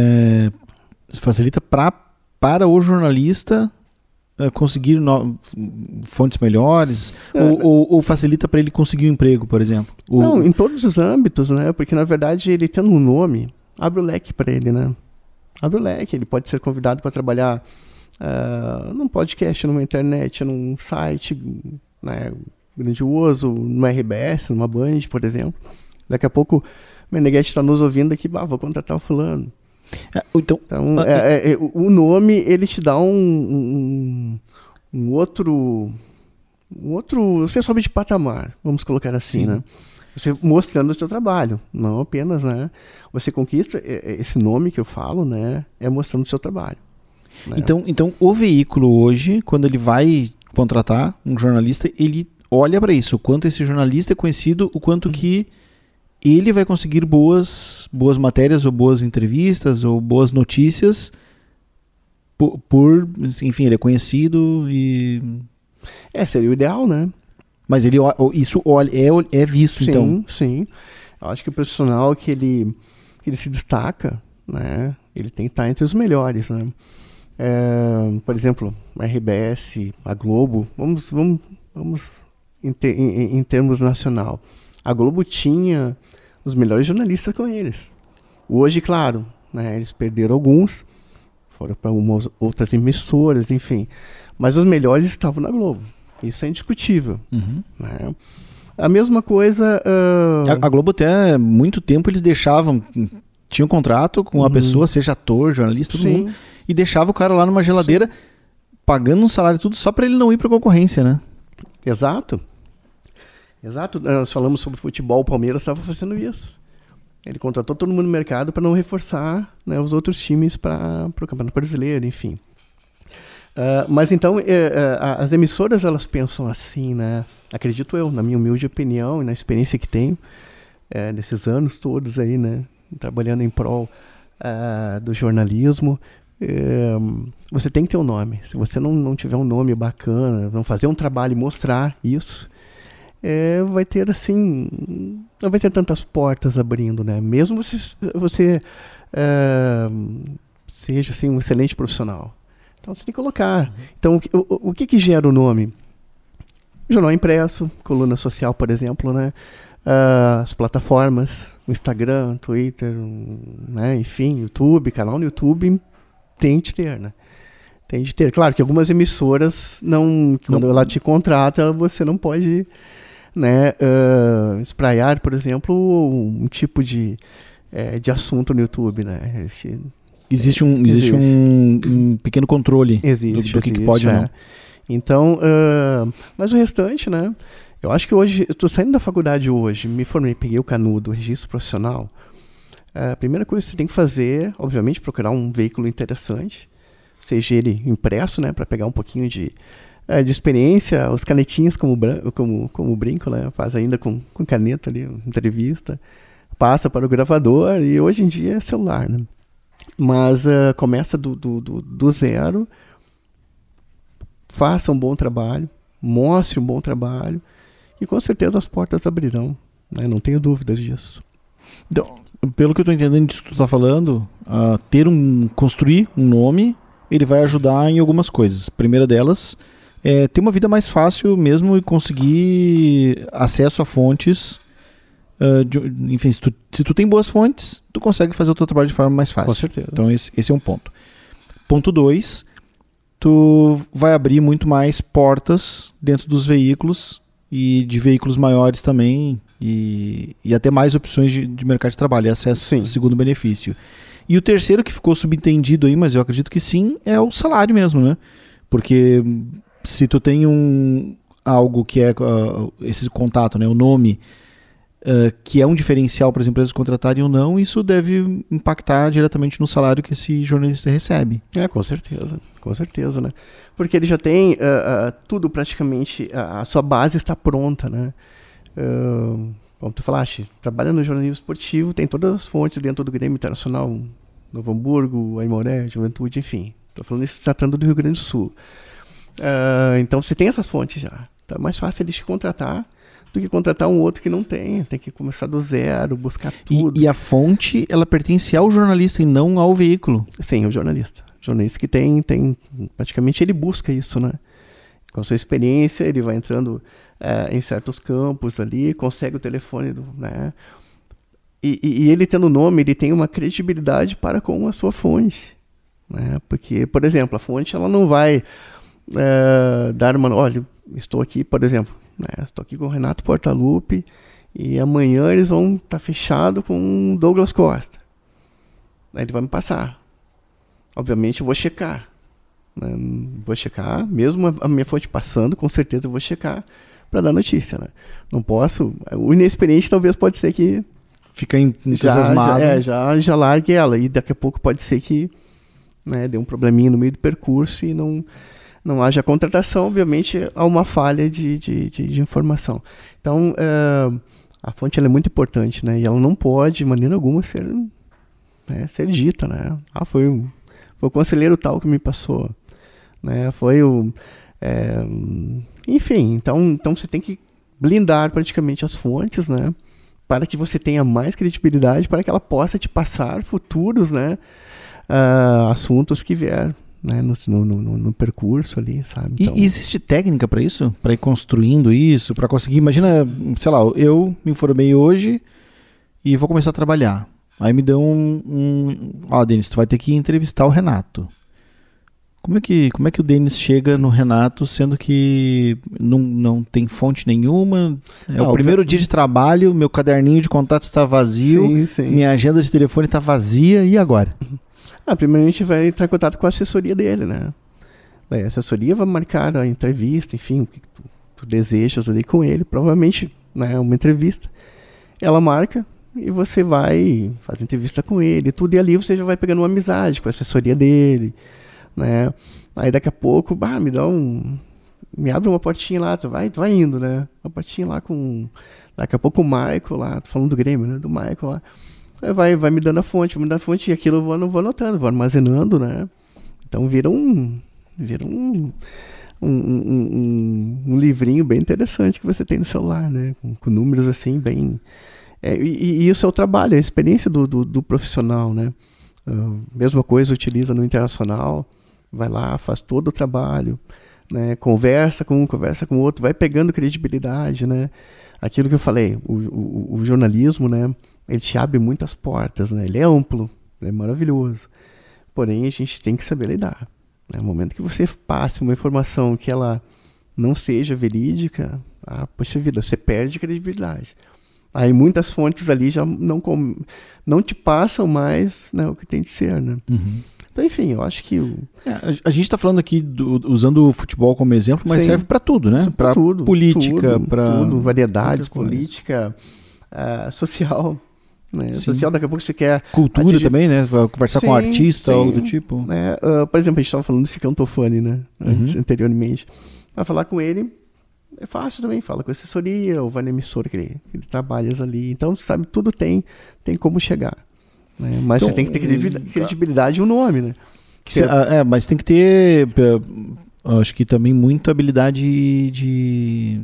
para o jornalista conseguir fontes melhores, ou facilita para ele conseguir um emprego, por exemplo? Não, em todos os âmbitos, né? Porque na verdade ele tendo um nome abre o leque para ele, né? Abre o leque, ele pode ser convidado para trabalhar num podcast, numa internet, num site, né, grandioso, no RBS, numa Band, por exemplo. Daqui a pouco o Meneghetti está nos ouvindo aqui, vou contratar o fulano. Então o nome, ele te dá um outro, você sobe de patamar, vamos colocar assim, né? Você mostrando o seu trabalho, não apenas, né? Você conquista esse nome que eu falo, né? É mostrando o seu trabalho. Né? Então, o veículo hoje, quando ele vai contratar um jornalista, ele olha para isso, o quanto esse jornalista é conhecido, o quanto que ele vai conseguir boas matérias, ou boas entrevistas, ou boas notícias, enfim, ele é conhecido e... seria o ideal, né? Mas isso é visto, sim, então? Sim, eu acho que o profissional que ele se destaca, né? Ele tem que estar entre os melhores, né? Por exemplo, a RBS, a Globo, vamos em termos nacional. A Globo tinha os melhores jornalistas com eles. Hoje, claro, né, eles perderam alguns, foram para outras emissoras, enfim. Mas os melhores estavam na Globo. Isso é indiscutível. Uhum. Né? A mesma coisa... A Globo até muito tempo eles deixavam... Tinha um contrato com a pessoa, seja ator, jornalista, todo mundo, e deixava o cara lá numa geladeira, pagando um salário e tudo, só para ele não ir para concorrência, né? Exato. Nós falamos sobre futebol, o Palmeiras estava fazendo isso. Ele contratou todo mundo no mercado para não reforçar, né, os outros times para o Campeonato Brasileiro, enfim. Mas então, as emissoras, elas pensam assim, né? Acredito eu, na minha humilde opinião e na experiência que tenho, nesses anos todos aí, né? Trabalhando em prol do jornalismo, você tem que ter um nome. Se você não tiver um nome bacana, não fazer um trabalho e mostrar isso, vai ter assim, não vai ter tantas portas abrindo, né? Mesmo você seja assim um excelente profissional, então você tem que colocar. Então o que gera o nome? Jornal impresso, coluna social, por exemplo, né? As plataformas, o Instagram, Twitter, né? Enfim, YouTube, canal no YouTube, tem de ter, né? Tem de ter. Claro que algumas emissoras quando ela te contrata, você não pode, né, espraiar, por exemplo, um tipo de assunto no YouTube, né? Existe um pequeno controle do que pode ou não. Então, mas o restante, né? Eu acho que hoje, eu estou saindo da faculdade hoje, me formei, peguei o canudo, o registro profissional. A primeira coisa que você tem que fazer, obviamente, procurar um veículo interessante, seja ele impresso, né, para pegar um pouquinho de experiência, os canetinhas como brinco, né, faz ainda com caneta ali, entrevista, passa para o gravador e hoje em dia é celular, né? Mas começa do zero, faça um bom trabalho, mostre um bom trabalho e com certeza as portas abrirão, né? Não tenho dúvidas disso. Então, pelo que eu estou entendendo disso que tu está falando, construir um nome, ele vai ajudar em algumas coisas. A primeira delas é ter uma vida mais fácil mesmo e conseguir acesso a fontes. Enfim, se tu tem boas fontes, tu consegue fazer o teu trabalho de forma mais fácil. Com certeza. Então esse é um ponto. Ponto 2, tu vai abrir muito mais portas dentro dos veículos e de veículos maiores também e até mais opções de mercado de trabalho. Esse é o segundo benefício. E o terceiro que ficou subentendido aí, mas eu acredito que sim, é o salário mesmo, né? Porque se tu tem algo que é esse contato, né, o nome, que é um diferencial para as empresas contratarem ou não, isso deve impactar diretamente no salário que esse jornalista recebe. Com certeza, né? Porque ele já tem tudo praticamente, a sua base está pronta, né? Como tu falaste, trabalha no jornalismo esportivo, tem todas as fontes dentro do Grêmio Internacional, Novo Hamburgo, Aimoré, Juventude, enfim. Estou falando isso tratando do Rio Grande do Sul. Então você tem essas fontes já. Então é mais fácil eles te contratar do que contratar um outro que não tem que começar do zero, buscar tudo. E a fonte, ela pertence ao jornalista e não ao veículo? Sim, o jornalista. O jornalista que tem praticamente ele busca isso, né? Com a sua experiência, ele vai entrando em certos campos ali, consegue o telefone, né? E ele tendo nome, ele tem uma credibilidade para com a sua fonte, né? Porque, por exemplo, a fonte ela não vai dar uma... Olha, estou aqui, por exemplo, né? Estou aqui com o Renato Portaluppi e amanhã eles vão estar fechados com o Douglas Costa. Aí ele vai me passar. Obviamente eu vou checar. Né? Vou checar, mesmo a minha fonte passando, com certeza eu vou checar para dar notícia. Né? Não posso... O inexperiente talvez pode ser que... Fica entusiasmado. Já largue ela. E daqui a pouco pode ser que, né, dê um probleminha no meio do percurso e não haja contratação, obviamente há uma falha de informação. Então, a fonte ela é muito importante, né? E ela não pode, de maneira alguma, ser dita, né? Foi o conselheiro tal que me passou, né? Foi o... enfim, então você tem que blindar praticamente as fontes, né? Para que você tenha mais credibilidade, para que ela possa te passar futuros, né? Assuntos que vier, né, no percurso ali, sabe? Então... E existe técnica para isso? Para ir construindo isso? Para conseguir... Imagina, sei lá, eu me informei hoje e vou começar a trabalhar. Aí me dão Denis, tu vai ter que entrevistar o Renato. Como é que o Denis chega no Renato, sendo que não tem fonte nenhuma? O primeiro dia de trabalho, meu caderninho de contatos está vazio, sim. Minha agenda de telefone está vazia, e agora? Primeiramente vai entrar em contato com a assessoria dele, né? Daí a assessoria vai marcar a entrevista, enfim, o que tu desejas ali com ele. Provavelmente, né, uma entrevista. Ela marca e você vai fazer entrevista com ele, tudo. E ali você já vai pegando uma amizade com a assessoria dele, né? Aí daqui a pouco, me abre uma portinha lá, tu vai indo, né? Uma portinha lá com... Daqui a pouco o Michael lá, tô falando do Grêmio, né? Do Michael lá. Vai me dando a fonte, e aquilo eu vou anotando, vou armazenando, né? Então vira um livrinho bem interessante que você tem no celular, né? Com números assim, bem... E isso é o trabalho, a experiência do profissional, né? Mesma coisa utiliza no internacional, vai lá, faz todo o trabalho, né? Conversa com um, conversa com o outro, vai pegando credibilidade, né? Aquilo que eu falei, o jornalismo, né? Ele te abre muitas portas, né? Ele é amplo, ele é maravilhoso. Porém, a gente tem que saber lidar. Né? No momento que você passe uma informação que ela não seja verídica, poxa vida, você perde credibilidade. Aí muitas fontes ali já não te passam mais, né, o que tem de ser, né? Uhum. Então, enfim, eu acho que... a gente está falando aqui, usando o futebol como exemplo, mas serve para tudo, né? Para política, para... variedades, política, social... Né? Social, daqui a pouco você quer... Cultura também, né? Conversar com um artista, algo do tipo. Né? Por exemplo, a gente estava falando do Cicão Tofani, né? Anteriormente. Vai falar com ele, é fácil também. Fala com a assessoria, ou vai na emissora que ele trabalha ali. Então, sabe, tudo tem como chegar. Né? Mas então, você tem que ter credibilidade e um nome, né? Mas tem que ter, acho que também muita habilidade de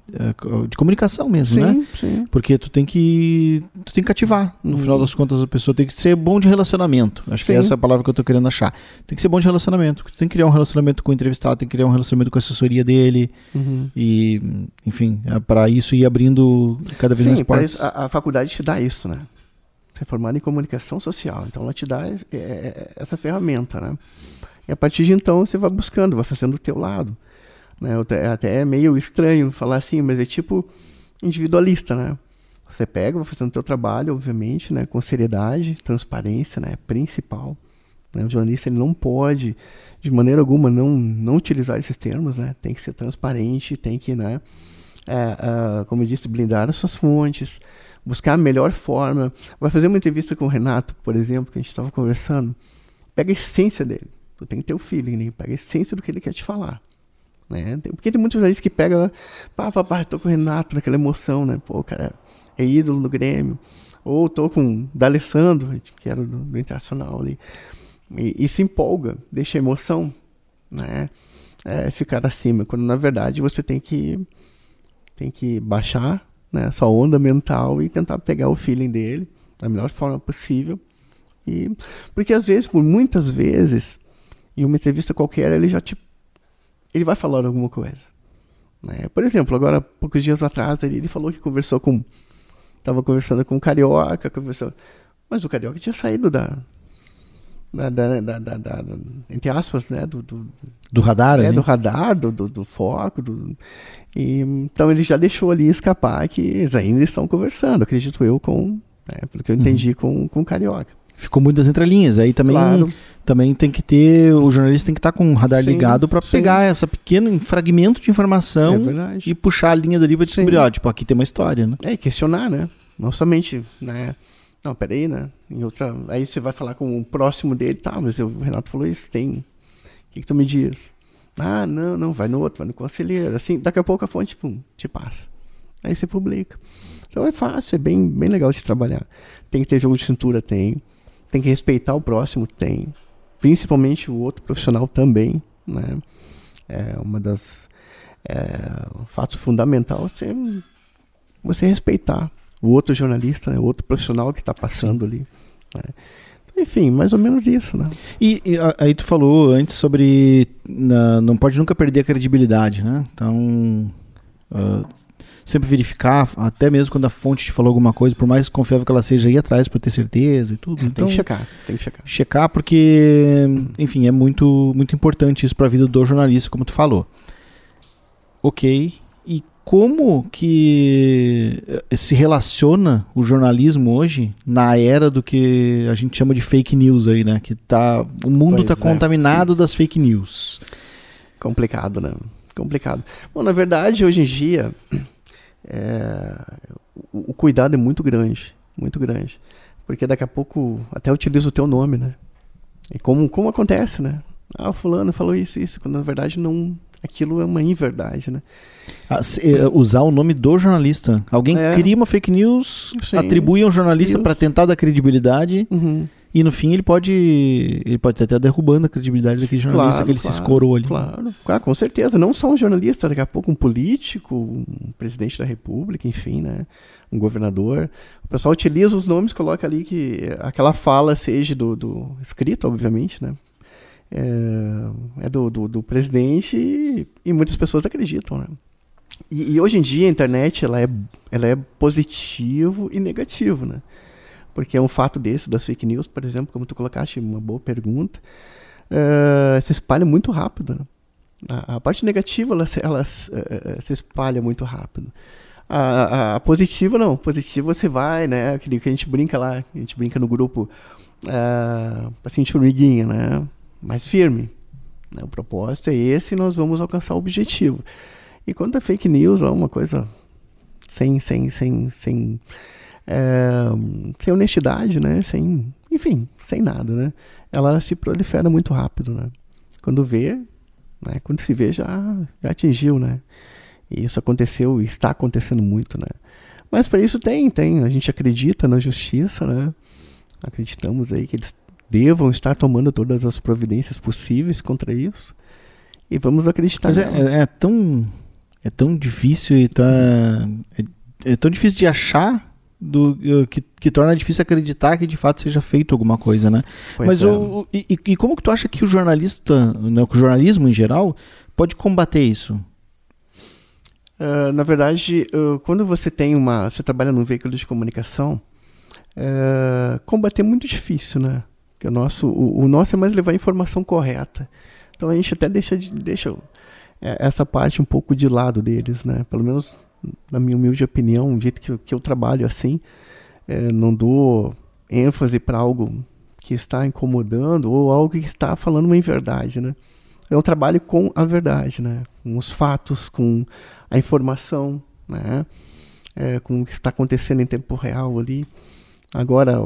de comunicação mesmo, né? Sim. Porque tu tem que cativar. No final das contas, a pessoa tem que ser bom de relacionamento. Acho que essa é a palavra que eu tô querendo achar. Tem que ser bom de relacionamento. Tu tem que criar um relacionamento com o entrevistado, tem que criar um relacionamento com a assessoria dele. E, enfim, para isso ir abrindo cada vez mais portas. Isso, a faculdade te dá isso, né? Você é formado em comunicação social, então ela te dá essa ferramenta, né? E a partir de então você vai buscando, vai fazendo do teu lado. Né? Até é meio estranho falar assim, mas é tipo individualista, né? Você pega, vai fazendo o teu trabalho, obviamente, né? Com seriedade, transparência, né? Principal. Né? O jornalista ele não pode, de maneira alguma, não utilizar esses termos, né? Tem que ser transparente, tem que, né? Como eu disse, blindar as suas fontes, buscar a melhor forma. Vai fazer uma entrevista com o Renato, por exemplo, que a gente estava conversando. Pega a essência dele. Tu tem que ter o feeling, né? Pega a essência do que ele quer te falar. Né? Porque tem muitos jornalistas que pegam, tô com o Renato naquela emoção, né? Pô, cara, é ídolo no Grêmio. Ou tô com o D'Alessandro, que era do Internacional ali. E se empolga, deixa a emoção, né? Ficar acima. Quando na verdade você tem que baixar, né, sua onda mental e tentar pegar o feeling dele da melhor forma possível. Porque às vezes, por muitas vezes, em uma entrevista qualquer, ele vai falar alguma coisa. Né? Por exemplo, agora, poucos dias atrás, ele falou que estava conversando com o Carioca, mas o Carioca tinha saído entre aspas, né, do radar, do radar, do foco, então ele já deixou ali escapar que eles ainda estão conversando, acredito eu, pelo que eu entendi, com o Carioca. Ficou muito das entrelinhas, aí também, claro. Também tem que ter, o jornalista tem que estar com o radar ligado para pegar esse pequeno fragmento de informação e puxar a linha dali para descobrir, aqui tem uma história, né? E questionar, né? Não somente, né? Não, peraí, né? Aí você vai falar com o próximo dele, mas o Renato falou isso, tem. O que tu me diz? Não, vai no outro, vai no conselheiro. Assim, daqui a pouco a fonte, te passa. Aí você publica. Então é fácil, é bem, bem legal de trabalhar. Tem que ter jogo de cintura, tem que respeitar o próximo, tem. Principalmente o outro profissional também, né? É uma das fatos fundamentais, você respeitar o outro jornalista, né? O outro profissional que está passando ali. Né? Então, enfim, mais ou menos isso, né? E aí tu falou antes sobre não pode nunca perder a credibilidade, né? Então sempre verificar, até mesmo quando a fonte te falou alguma coisa, por mais confiável que ela seja, ir atrás para ter certeza e tudo. Então, tem que checar. Checar porque, enfim, é muito, muito importante isso para a vida do jornalista, como tu falou. Ok. E como que se relaciona o jornalismo hoje na era do que a gente chama de fake news aí, né? Que o mundo está contaminado das fake news. Complicado, né? Complicado. Bom, na verdade, hoje em dia, o cuidado é muito grande, porque daqui a pouco até utiliza o teu nome, né? E como acontece, né? O fulano falou isso, quando na verdade não, aquilo é uma inverdade, né? Usar o nome do jornalista. Alguém cria uma fake news, atribui a um jornalista para tentar dar credibilidade. E no fim ele pode até estar derrubando a credibilidade daquele jornalista que ele se escorou ali. Claro, com certeza. Não só um jornalista, daqui a pouco um político, um presidente da república, enfim, né? Um governador. O pessoal utiliza os nomes, coloca ali que aquela fala seja do escrito, obviamente, né? Do presidente e muitas pessoas acreditam, né? E hoje em dia a internet ela é positivo e negativo, né? Porque é um fato das fake news, por exemplo, como tu colocaste, uma boa pergunta, se espalha muito rápido. Né? A parte negativa, ela se espalha muito rápido. A positiva, não. Positiva você vai, né? Aquele que a gente brinca lá, a gente brinca no grupo, paciente formiguinha, né? Mais firme. Né? O propósito é esse e nós vamos alcançar o objetivo. E quando é fake news, é uma coisa sem honestidade, né? Sem nada, né? Ela se prolifera muito rápido, né? Quando se vê, já atingiu, né? E isso aconteceu e está acontecendo muito, né? Mas para isso a gente acredita na justiça, né? Acreditamos aí que eles devam estar tomando todas as providências possíveis contra isso e vamos acreditar. Mas é É tão difícil e é tão difícil de achar que torna difícil acreditar que de fato seja feito alguma coisa, né? Pois Mas é. e como que tu acha que o jornalista, né, o jornalismo em geral, pode combater isso? Na verdade, quando você trabalha num veículo de comunicação, combater é muito difícil, né? Porque o nosso é mais levar a informação correta. Então a gente até deixa essa parte um pouco de lado deles, né? Pelo menos na minha humilde opinião, o jeito que eu trabalho assim, não dou ênfase para algo que está incomodando ou algo que está falando uma inverdade, né? Eu trabalho com a verdade, né? Com os fatos, com a informação, né? Com o que está acontecendo em tempo real ali. Agora,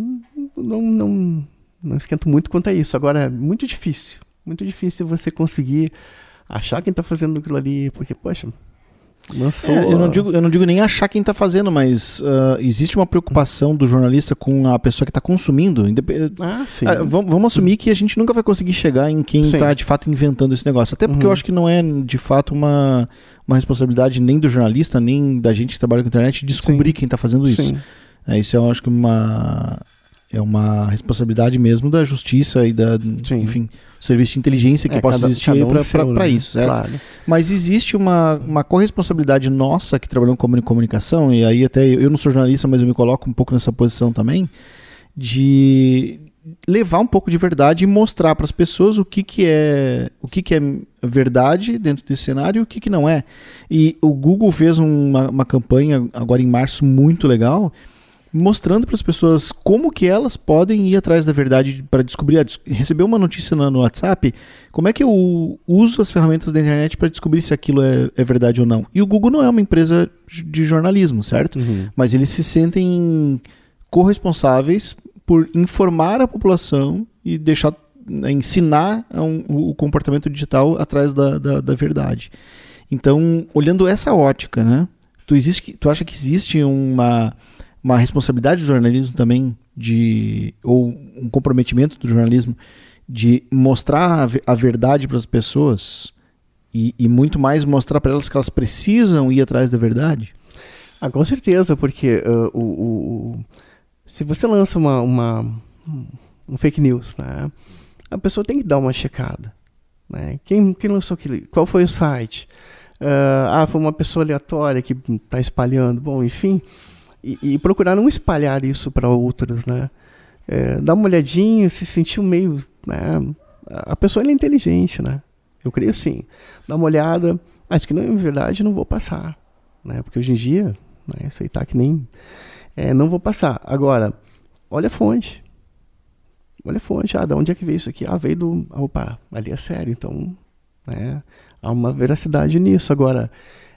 não esquento muito quanto a isso. Agora, é muito difícil você conseguir achar quem está fazendo aquilo ali, porque, poxa, eu não digo nem achar quem está fazendo, mas existe uma preocupação do jornalista com a pessoa que está consumindo. Sim. Vamos assumir que a gente nunca vai conseguir chegar em quem está de fato inventando esse negócio. Até porque eu acho que não é de fato uma responsabilidade nem do jornalista, nem da gente que trabalha com a internet descobrir quem está fazendo isso. Sim. Isso eu acho que é uma responsabilidade mesmo da justiça e enfim, serviço de inteligência que possa existir para isso, certo? Claro. Mas existe uma corresponsabilidade nossa que trabalhamos com comunicação, e aí até eu não sou jornalista, mas eu me coloco um pouco nessa posição também, de levar um pouco de verdade e mostrar para as pessoas o que é verdade dentro desse cenário e o que não é. E o Google fez uma campanha agora em março muito legal, mostrando para as pessoas como que elas podem ir atrás da verdade para descobrir, receber uma notícia no WhatsApp, como é que eu uso as ferramentas da internet para descobrir se aquilo é verdade ou não. E o Google não é uma empresa de jornalismo, certo? Mas eles se sentem corresponsáveis por informar a população e ensinar o comportamento digital atrás da verdade. Então, olhando essa ótica, né? Tu acha que existe uma responsabilidade do jornalismo também, ou um comprometimento do jornalismo de mostrar a verdade para as pessoas e muito mais mostrar para elas que elas precisam ir atrás da verdade? Com certeza, porque se você lança um fake news, né, a pessoa tem que dar uma checada. Né? Quem lançou aquilo? Qual foi o site? Foi uma pessoa aleatória que está espalhando. Bom, enfim... E procurar não espalhar isso para outras, né? Dar uma olhadinha, se sentir meio... Né? A pessoa é inteligente, né? Eu creio sim. Dá uma olhada, acho que não é verdade, não vou passar. Né? Porque hoje em dia, né, isso aí tá que nem... não vou passar. Agora, olha a fonte. Olha a fonte. De onde é que veio isso aqui? Veio do... Opa, ali é sério, então... Né? Há uma veracidade nisso. Agora...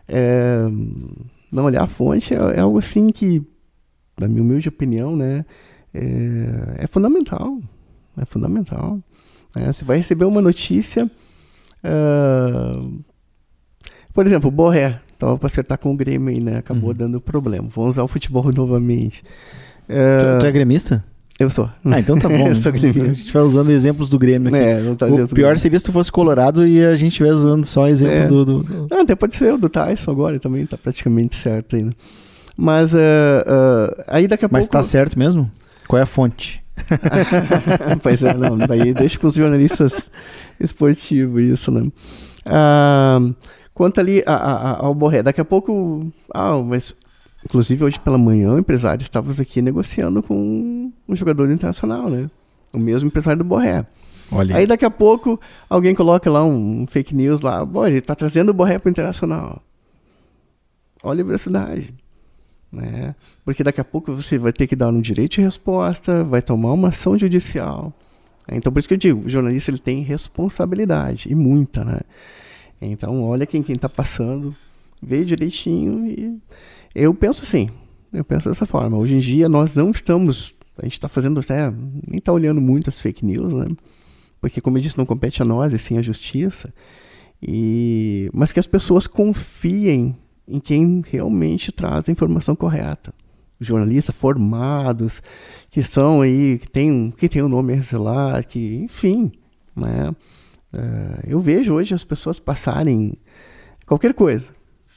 Não olhar a fonte é algo assim que, na minha humilde opinião, né, é fundamental. É fundamental. Você vai receber uma notícia, por exemplo, o Borré estava para acertar com o Grêmio aí, né, acabou dando problema. Vamos usar o futebol novamente. Tu é gremista? Eu sou. Então tá bom. Eu sou gremista. A gente vai usando exemplos do Grêmio aqui. Não tá o pior seria se tu fosse colorado e a gente estivesse usando só exemplo do... Até pode ser o do Tyson agora, também tá praticamente certo ainda. Mas aí daqui a pouco... Mas tá certo mesmo? Qual é a fonte? Pois não. Daí deixa com os jornalistas esportivos isso, né? Quanto ali ao Borré, daqui a pouco... mas... Inclusive, hoje pela manhã, o empresário estávamos aqui negociando com um jogador internacional, né? O mesmo empresário do Borré. Olha. Aí, daqui a pouco, alguém coloca lá um fake news lá. Ele está trazendo o Borré para o Internacional. Olha a velocidade. Né? Porque daqui a pouco você vai ter que dar um direito de resposta, vai tomar uma ação judicial. Então, por isso que eu digo, o jornalista ele tem responsabilidade, e muita, né? Então, olha quem está passando, vê direitinho e... Eu penso assim, dessa forma. Hoje em dia nós não estamos, a gente está fazendo até, nem está olhando muito as fake news, né? Porque, como eu disse, não compete a nós, e sim a justiça. Mas que as pessoas confiem em quem realmente traz a informação correta. Jornalistas formados, que são aí, que tem o nome a zelar, que, enfim, né? Eu vejo hoje as pessoas passarem qualquer coisa.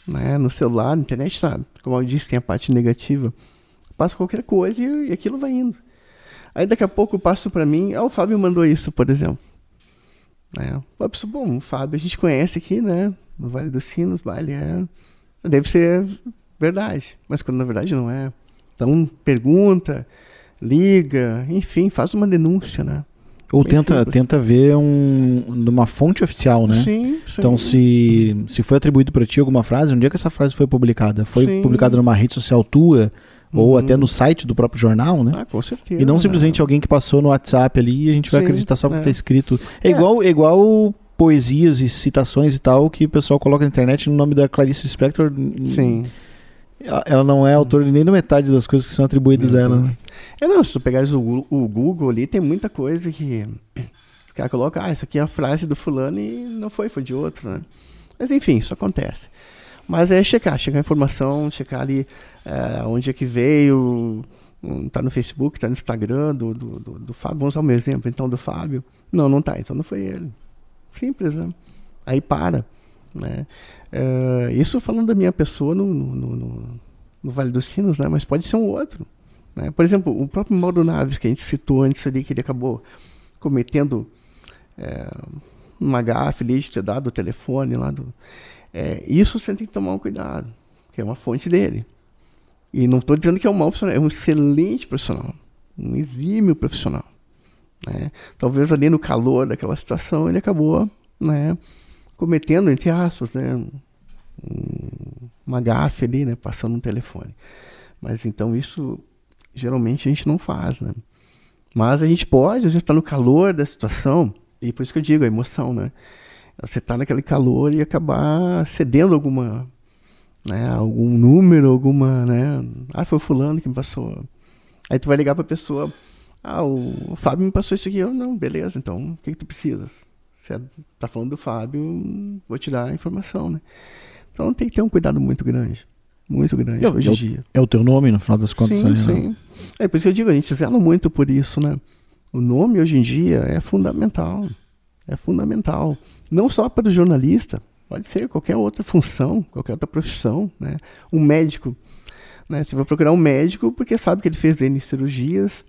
né? No celular, na internet, sabe? Como eu disse, tem a parte negativa. Passa qualquer coisa e aquilo vai indo. Aí daqui a pouco eu passo para mim, o Fábio mandou isso, por exemplo. Né? Eu penso, bom, o Fábio a gente conhece aqui, né? No Vale dos Sinos, deve ser verdade. Mas quando na verdade não é. Então pergunta, liga, enfim, faz uma denúncia, né? Ou tenta ver numa fonte oficial, né? Sim. Então, se foi atribuído para ti alguma frase, onde é que essa frase foi publicada? Foi publicada numa rede social tua, ou até no site do próprio jornal, né? Com certeza. E não simplesmente alguém que passou no WhatsApp ali e a gente vai acreditar só porque está escrito. É igual poesias e citações e tal que o pessoal coloca na internet no nome da Clarice Lispector. Sim. Ela não é autora nem da metade das coisas que são atribuídas a ela. Né? Se tu pegares o Google ali, tem muita coisa que os caras colocam, isso aqui é a frase do fulano e não foi de outro, né? Mas enfim, isso acontece. Mas é checar a informação, checar ali onde é que veio, tá no Facebook, tá no Instagram do Fábio, vamos usar o meu exemplo, então, do Fábio. Não tá, então não foi ele. Simples, né? Aí para, né? Isso falando da minha pessoa no Vale dos Sinos, né? Mas pode ser um outro, né? Por exemplo, o próprio Mauro Naves, que a gente citou antes ali, que ele acabou cometendo uma gafe ali de ter dado o telefone lá isso você tem que tomar um cuidado, que é uma fonte dele. E não estou dizendo que é um mau profissional, é um excelente profissional, um exímio profissional, né? Talvez ali no calor daquela situação ele acabou, né, cometendo, entre aspas, né, uma gafe ali, né, passando um telefone. Mas então isso geralmente a gente não faz, né? Mas a gente pode, às vezes está no calor da situação, e por isso que eu digo, a emoção, né? Você está naquele calor e acabar cedendo alguma, né, algum número, alguma, né? Foi o fulano que me passou. Aí tu vai ligar para a pessoa, o Fábio me passou isso aqui. Não, beleza, então o que tu precisas? Você tá falando do Fábio, vou te dar a informação, né? Então tem que ter um cuidado muito grande hoje em dia. É o teu nome, no final das contas? Sim. É por isso que eu digo, a gente zela muito por isso, né? O nome hoje em dia é fundamental. É fundamental. Não só para o jornalista, pode ser qualquer outra função, qualquer outra profissão, né? Um médico, né? Você vai procurar um médico porque sabe que ele fez N cirurgias,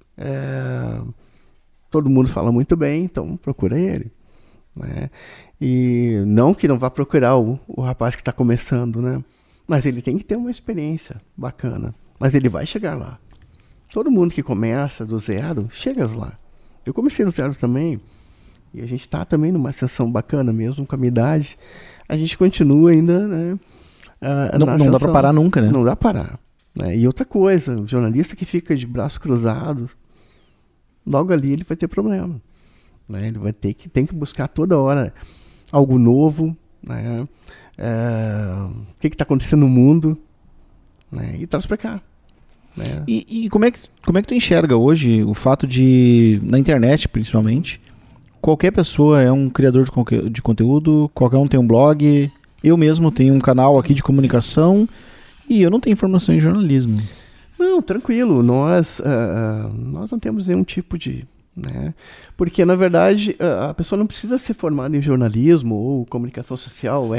todo mundo fala muito bem, então procura ele, né? E não que não vá procurar o rapaz que está começando, né? Mas ele tem que ter uma experiência bacana, mas ele vai chegar lá. Todo mundo que começa do zero, chega lá. Eu comecei do zero também, e a gente está também numa ascensão bacana mesmo, com a minha idade. A gente continua ainda, né? Não dá para parar nunca, né? Não dá para parar, né? E outra coisa, o jornalista que fica de braços cruzados, logo ali ele vai ter problema, né? Ele vai tem que buscar toda hora algo novo, né? O que está acontecendo no mundo, né? E traz para cá. Né? E como é que tu enxerga hoje o fato de, na internet principalmente, qualquer pessoa é um criador de conteúdo, qualquer um tem um blog, eu mesmo tenho um canal aqui de comunicação e eu não tenho formação em jornalismo. Não, tranquilo, nós não temos nenhum tipo de... Né? Porque, na verdade, a pessoa não precisa ser formada em jornalismo ou comunicação social,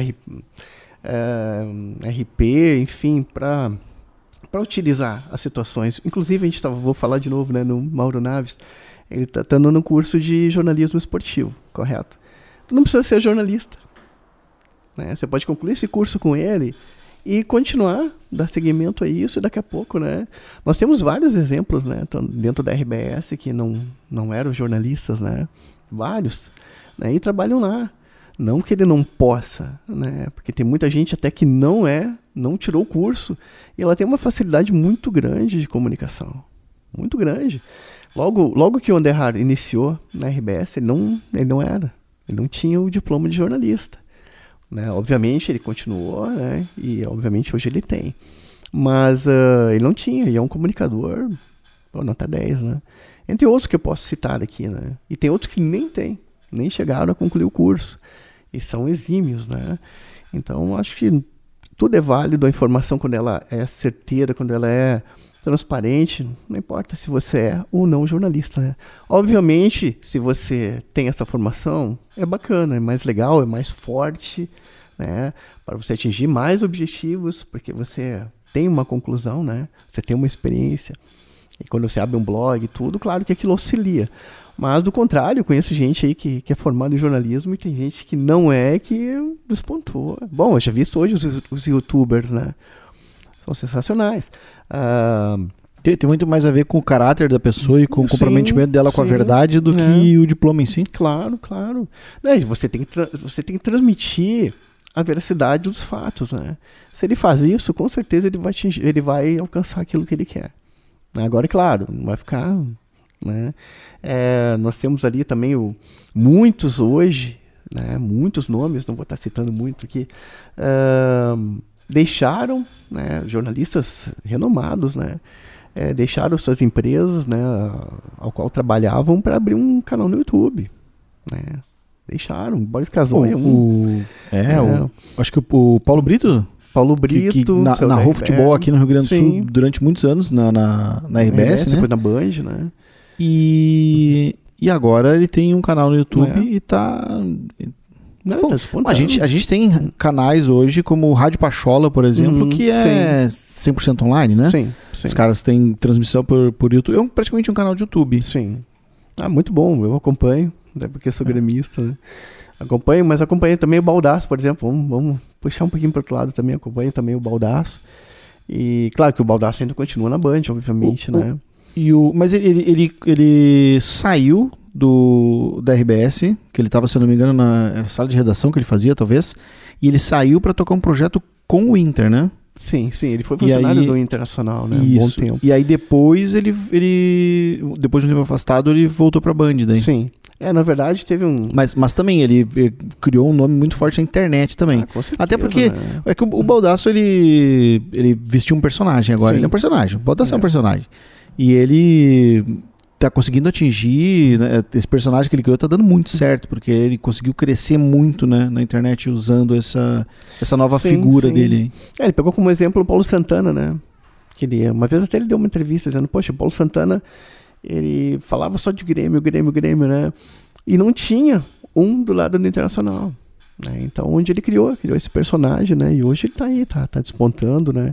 RP, enfim, para utilizar as situações. Inclusive, a gente vou falar de novo, né, no Mauro Naves, ele está dando um curso de jornalismo esportivo, correto? Tu não precisa ser jornalista, né? Você pode concluir esse curso com ele e continuar, dar seguimento a isso, e daqui a pouco, né? Nós temos vários exemplos, né, dentro da RBS que não eram jornalistas, né? Vários, né? E trabalham lá. Não que ele não possa, né? Porque tem muita gente até que não tirou o curso e ela tem uma facilidade muito grande de comunicação. Muito grande. Logo que o Anderhard iniciou na RBS, ele não tinha o diploma de jornalista. Né? Obviamente ele continuou, né? E obviamente hoje ele tem. Mas ele não tinha, ele é um comunicador, nota 10, né? Entre outros que eu posso citar aqui, né? E tem outros que nem chegaram a concluir o curso. E são exímios, né? Então, acho que tudo é válido, a informação quando ela é certeira, quando ela é transparente, não importa se você é ou não jornalista, né? Obviamente, se você tem essa formação, é bacana, é mais legal, é mais forte, né? Para você atingir mais objetivos, porque você tem uma conclusão, né? Você tem uma experiência. E quando você abre um blog e tudo, claro que aquilo auxilia. Mas, do contrário, eu conheço gente aí que é formada em jornalismo e tem gente que não é, que despontou. Bom, eu já vi isso hoje, os youtubers, né? São sensacionais. Tem muito mais a ver com o caráter da pessoa e com o comprometimento dela com a verdade do que o diploma em si. Claro, claro. Você tem que transmitir a veracidade dos fatos, né? Se ele faz isso, com certeza ele vai alcançar aquilo que ele quer. Agora, é claro, não vai ficar... né? Nós temos ali também muitos hoje, né? Muitos nomes, não vou estar citando muito aqui, deixaram, né? Jornalistas renomados, né? Deixaram suas empresas, né? Ao qual trabalhavam, para abrir um canal no YouTube, né? Deixaram. Boris Casoy acho que o Paulo Brito... que narrou futebol aqui no Rio Grande do Sul durante mutos anos na RBS, né? Depois na Band, né? E agora ele tem um canal no YouTube e tá... Bom, a gente tem canais hoje como o Rádio Pachola, por exemplo, que é 100% online, né? Sim. Os caras têm transmissão por YouTube. É praticamente um canal de YouTube. Sim. Muito bom. Eu acompanho, até porque sou gremista, né? Acompanho, mas acompanho também o Baldasso, por exemplo. Vamos puxar um pouquinho para o outro lado também. Acompanho também o Baldasso. E claro que o Baldasso ainda continua na Band, obviamente, né? Mas ele saiu da RBS, que ele estava, se eu não me engano, na sala de redação que ele fazia, talvez, e ele saiu para tocar um projeto com o Inter, né? Sim, ele foi funcionário do Internacional, né? Um bom tempo. E aí depois depois de um tempo afastado, ele voltou para a Band daí. Sim. Na verdade teve um... Mas também ele criou um nome muito forte na internet também. Com certeza, até porque é que o Baldasso, ele vestiu um personagem agora. Ele é um personagem. O Baldasso é um personagem. E ele tá conseguindo atingir, né, esse personagem que ele criou tá dando muito certo, porque ele conseguiu crescer muito, né, na internet usando essa nova figura dele. Ele pegou como exemplo o Paulo Santana, né? Uma vez até ele deu uma entrevista dizendo, poxa, o Paulo Santana, ele falava só de Grêmio, né? E não tinha um do lado do Internacional, né? Então, onde ele criou esse personagem, né? E hoje ele tá aí, tá despontando, né?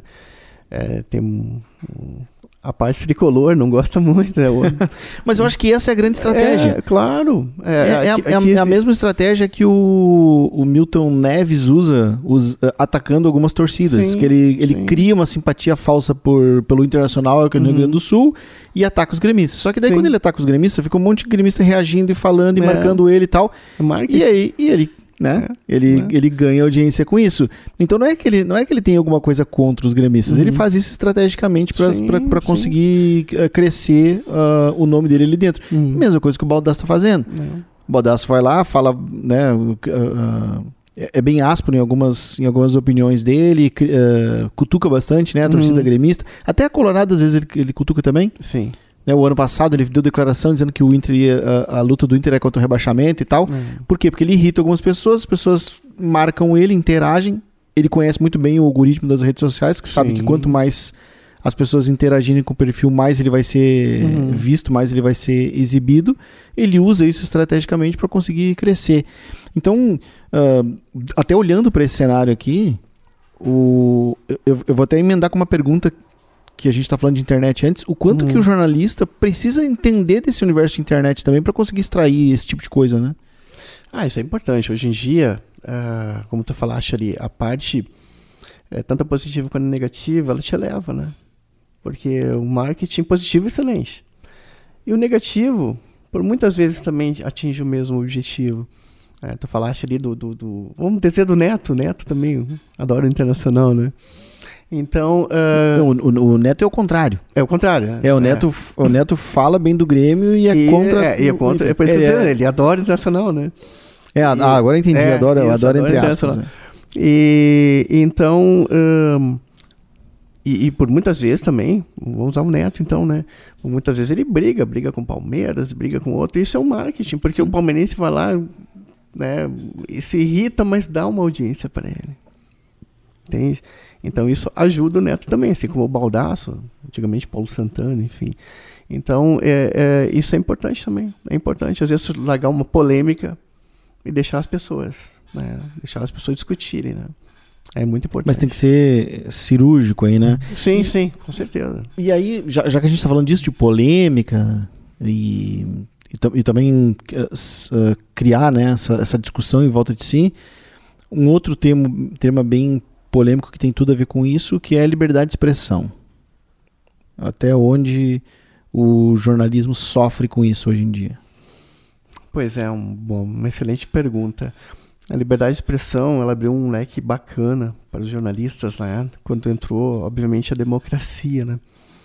Tem a parte tricolor não gosta muito, né? Mas eu acho que essa é a grande estratégia. Claro. É a mesma estratégia que o Milton Neves usa atacando algumas torcidas. Sim, que ele cria uma simpatia falsa pelo Internacional aqui no Rio Grande do Sul e ataca os gremistas. Só que daí quando ele ataca os gremistas, fica um monte de gremista reagindo e falando e marcando ele e tal. E ele... né? Ele ganha audiência com isso. Então não é que ele tem alguma coisa contra os gremistas. Ele faz isso estrategicamente para conseguir crescer o nome dele ali dentro. Mesma coisa que o Baldasso está fazendo. O Baldasso vai lá, fala, né, é bem áspero em algumas opiniões dele, cutuca bastante, né, a torcida gremista. Até a Colorado às vezes ele cutuca também. Sim. O ano passado ele deu declaração dizendo que o Inter a luta do Inter é contra o rebaixamento e tal. Por quê? Porque ele irrita algumas pessoas, as pessoas marcam ele, interagem. Ele conhece muito bem o algoritmo das redes sociais, que sabe que quanto mais as pessoas interagirem com o perfil, mais ele vai ser visto, mais ele vai ser exibido. Ele usa isso estrategicamente para conseguir crescer. Então, até olhando para esse cenário aqui, eu vou até emendar com uma pergunta que a gente está falando de internet antes, o quanto que o jornalista precisa entender desse universo de internet também para conseguir extrair esse tipo de coisa, né? Isso é importante. Hoje em dia, como tu falaste ali, a parte tanto positiva quanto negativa, ela te eleva, né? Porque o marketing positivo é excelente. E o negativo, por muitas vezes também atinge o mesmo objetivo. Tu falaste ali vamos dizer do Neto. Neto também adora o Internacional, né? Então... o Neto é o contrário. É o contrário. O Neto fala bem do Grêmio e é contra... E é contra... Por isso que eu dizendo, ele adora o Internacional, né? Agora eu entendi. Adora entre aspas. E então... E por muitas vezes também, vamos usar o Neto então, né? Por muitas vezes ele briga com o Palmeiras, briga com outro. Isso é um marketing, porque o palmeirense vai lá, né? E se irrita, mas dá uma audiência para ele. Entende? Então isso ajuda o Neto também, assim como o Baldasso, antigamente Paulo Santana, enfim. Então isso é importante também. É importante, às vezes, largar uma polêmica e deixar as pessoas, né? Deixar as pessoas discutirem, né? É muito importante. Mas tem que ser cirúrgico aí, né? Sim, sim, com certeza. E aí, já que a gente está falando disso, de polêmica e também criar, né, essa discussão em volta de si, um outro tema bem polêmico que tem tudo a ver com isso, que é a liberdade de expressão. Até onde o jornalismo sofre com isso hoje em dia? Pois é, uma excelente pergunta. A liberdade de expressão, ela abriu um leque bacana para os jornalistas, né? Quando entrou, obviamente, a democracia, né?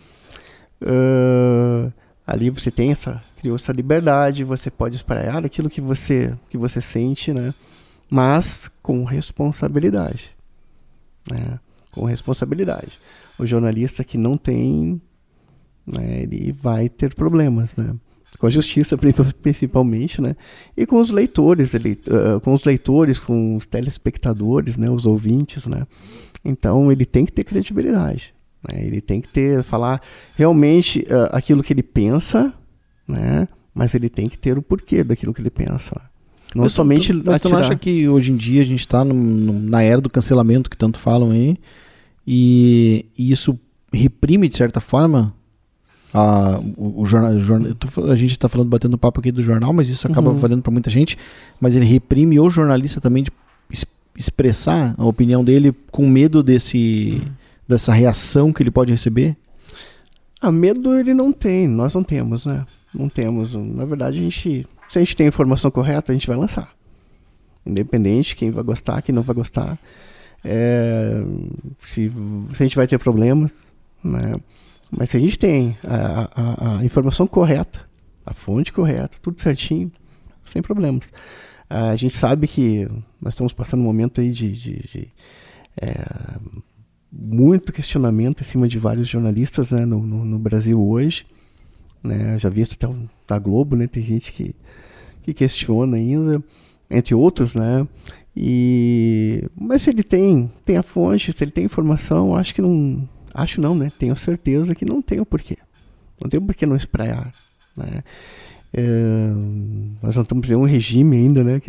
Ali você criou essa liberdade, você pode espalhar aquilo que você sente, né? Mas com responsabilidade, né? Com responsabilidade. O jornalista que não tem, né, ele vai ter problemas, né? Com a justiça, principalmente, né? E com os leitores, com os telespectadores, né? Os ouvintes, né? Então, ele tem que ter credibilidade, né? Ele tem que falar realmente aquilo que ele pensa, né? Mas ele tem que ter o porquê daquilo que ele pensa. Não somente mas tu não acha que hoje em dia a gente está na era do cancelamento que tanto falam aí, e isso reprime, de certa forma, o jornal, a gente está falando, batendo papo aqui do jornal, mas isso acaba valendo para muita gente, mas ele reprime o jornalista também de expressar a opinião dele com medo dessa reação que ele pode receber? Medo ele não tem, nós não temos, né? Não temos. Na verdade, se a gente tem a informação correta, a gente vai lançar. Independente quem vai gostar, quem não vai gostar. Se a gente vai ter problemas, né? Mas se a gente tem a informação correta, a fonte correta, tudo certinho, sem problemas. A gente sabe que nós estamos passando um momento aí de muito questionamento em cima de vários jornalistas, né, no Brasil hoje. Né? Já vi isso até da Globo, né? Tem gente que questiona ainda, entre outros, né? Mas se ele tem a fonte, se ele tem informação, né? Tenho certeza que não tem o porquê. Não tem o porquê não espraiar, né? Nós não estamos vendo um regime ainda, né?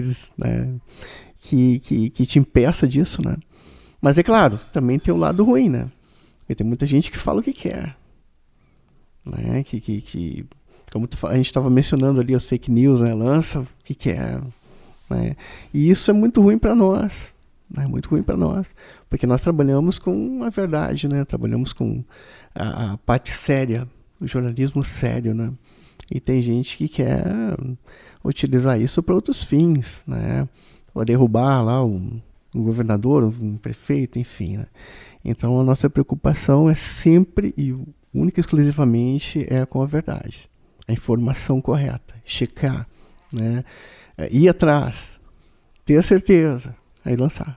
Que te impeça disso, né? Mas é claro, também tem o lado ruim, né? Porque tem muita gente que fala o que quer, né? Como a gente estava mencionando ali, as fake news, né? Lança o que quer, né? E isso é muito ruim para nós. É muito ruim para nós, porque nós trabalhamos com a verdade, né? Trabalhamos com a parte séria, o jornalismo sério, né? E tem gente que quer utilizar isso para outros fins, né? Para derrubar lá um governador, um prefeito, enfim, né? Então a nossa preocupação é sempre e única e exclusivamente com a verdade, a informação correta, checar, né? Ir atrás, ter a certeza, aí lançar.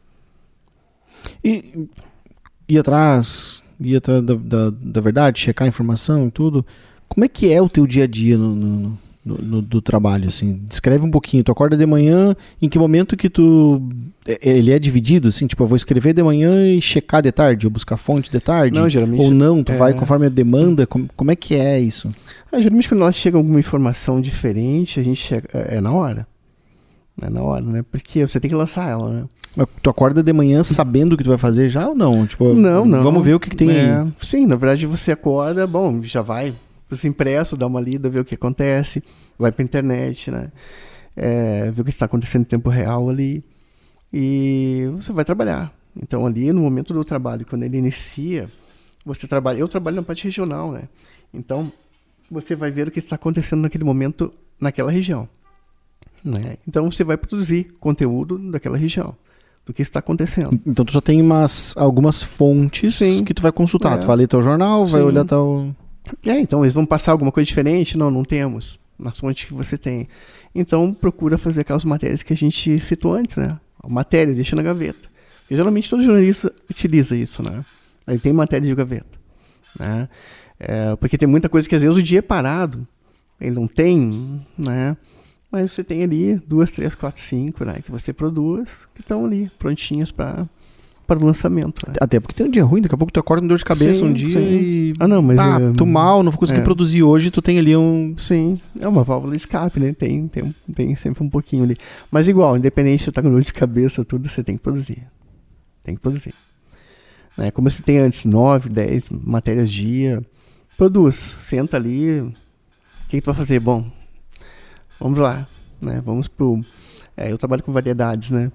E ir atrás da verdade, checar a informação e tudo. Como é que é o teu dia a dia do trabalho, assim? Descreve um pouquinho. Tu acorda de manhã, em que momento que ele é dividido, assim? Tipo, eu vou escrever de manhã e checar de tarde, ou buscar fonte de tarde? Não, geralmente... Ou não, tu vai conforme a demanda? Como é que é isso? Geralmente quando ela chega alguma informação diferente, a gente chega... na hora. É na hora, né? Porque você tem que lançar ela, né? Mas tu acorda de manhã sabendo o que tu vai fazer já ou não? Tipo, não. Vamos ver o que tem aí. Sim, na verdade você acorda, já vai pro impresso, dá uma lida, ver o que acontece, vai pra internet, né? Ver o que está acontecendo em tempo real ali. E você vai trabalhar. Então ali no momento do trabalho, quando ele inicia, você trabalha. Eu trabalho na parte regional, né? Então você vai ver o que está acontecendo naquele momento naquela região, né? Então você vai produzir conteúdo daquela região, do que está acontecendo. Então tu já tem algumas fontes. Sim. Que tu vai consultar. Tu vai ler teu jornal, sim. Vai olhar teu... Então eles vão passar alguma coisa diferente? Não temos nas fontes que você tem. Então procura fazer aquelas matérias que a gente citou antes, né? A matéria, deixa na gaveta. Porque geralmente todo jornalista utiliza isso, né? Ele tem matéria de gaveta, né? Porque tem muita coisa que às vezes o dia é parado, ele não tem, né? Mas você tem ali 2, 3, 4, 5, né? Que você produz, que estão ali prontinhas para para o lançamento. Né? Até porque tem um dia ruim, daqui a pouco tu acorda com dor de cabeça um dia e... mas... tô mal, não vou conseguir produzir hoje, tu tem ali um... Sim, é uma válvula de escape, né? Tem sempre um pouquinho ali. Mas igual, independente se tu tá com dor de cabeça, tudo, você tem que produzir. Tem que produzir. Né? Como você tem antes, 9, 10 matérias dia, produz, senta ali, o que tu vai fazer? Bom, vamos lá, né? Vamos pro... eu trabalho com variedades, né?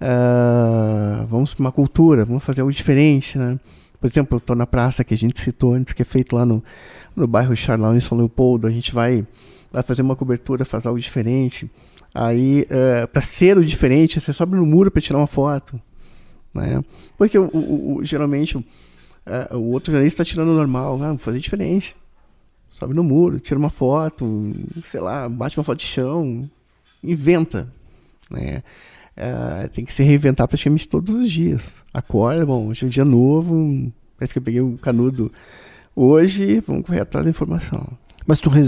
Vamos para uma cultura, vamos fazer algo diferente, né? Por exemplo, eu estou na praça que a gente citou antes, que é feito lá no bairro Charlau, em São Leopoldo. A gente vai fazer uma cobertura, fazer algo diferente. Aí, para ser o diferente, você sobe no muro para tirar uma foto, né? Porque geralmente o outro jornalista está tirando normal, vou fazer diferente. Sobe no muro, tira uma foto, sei lá, bate uma foto de chão, inventa, né? Tem que se reinventar praticamente todos os dias. Acorda, bom, hoje é um dia novo, parece que eu peguei o canudo hoje, vamos correr atrás da informação. Mas tu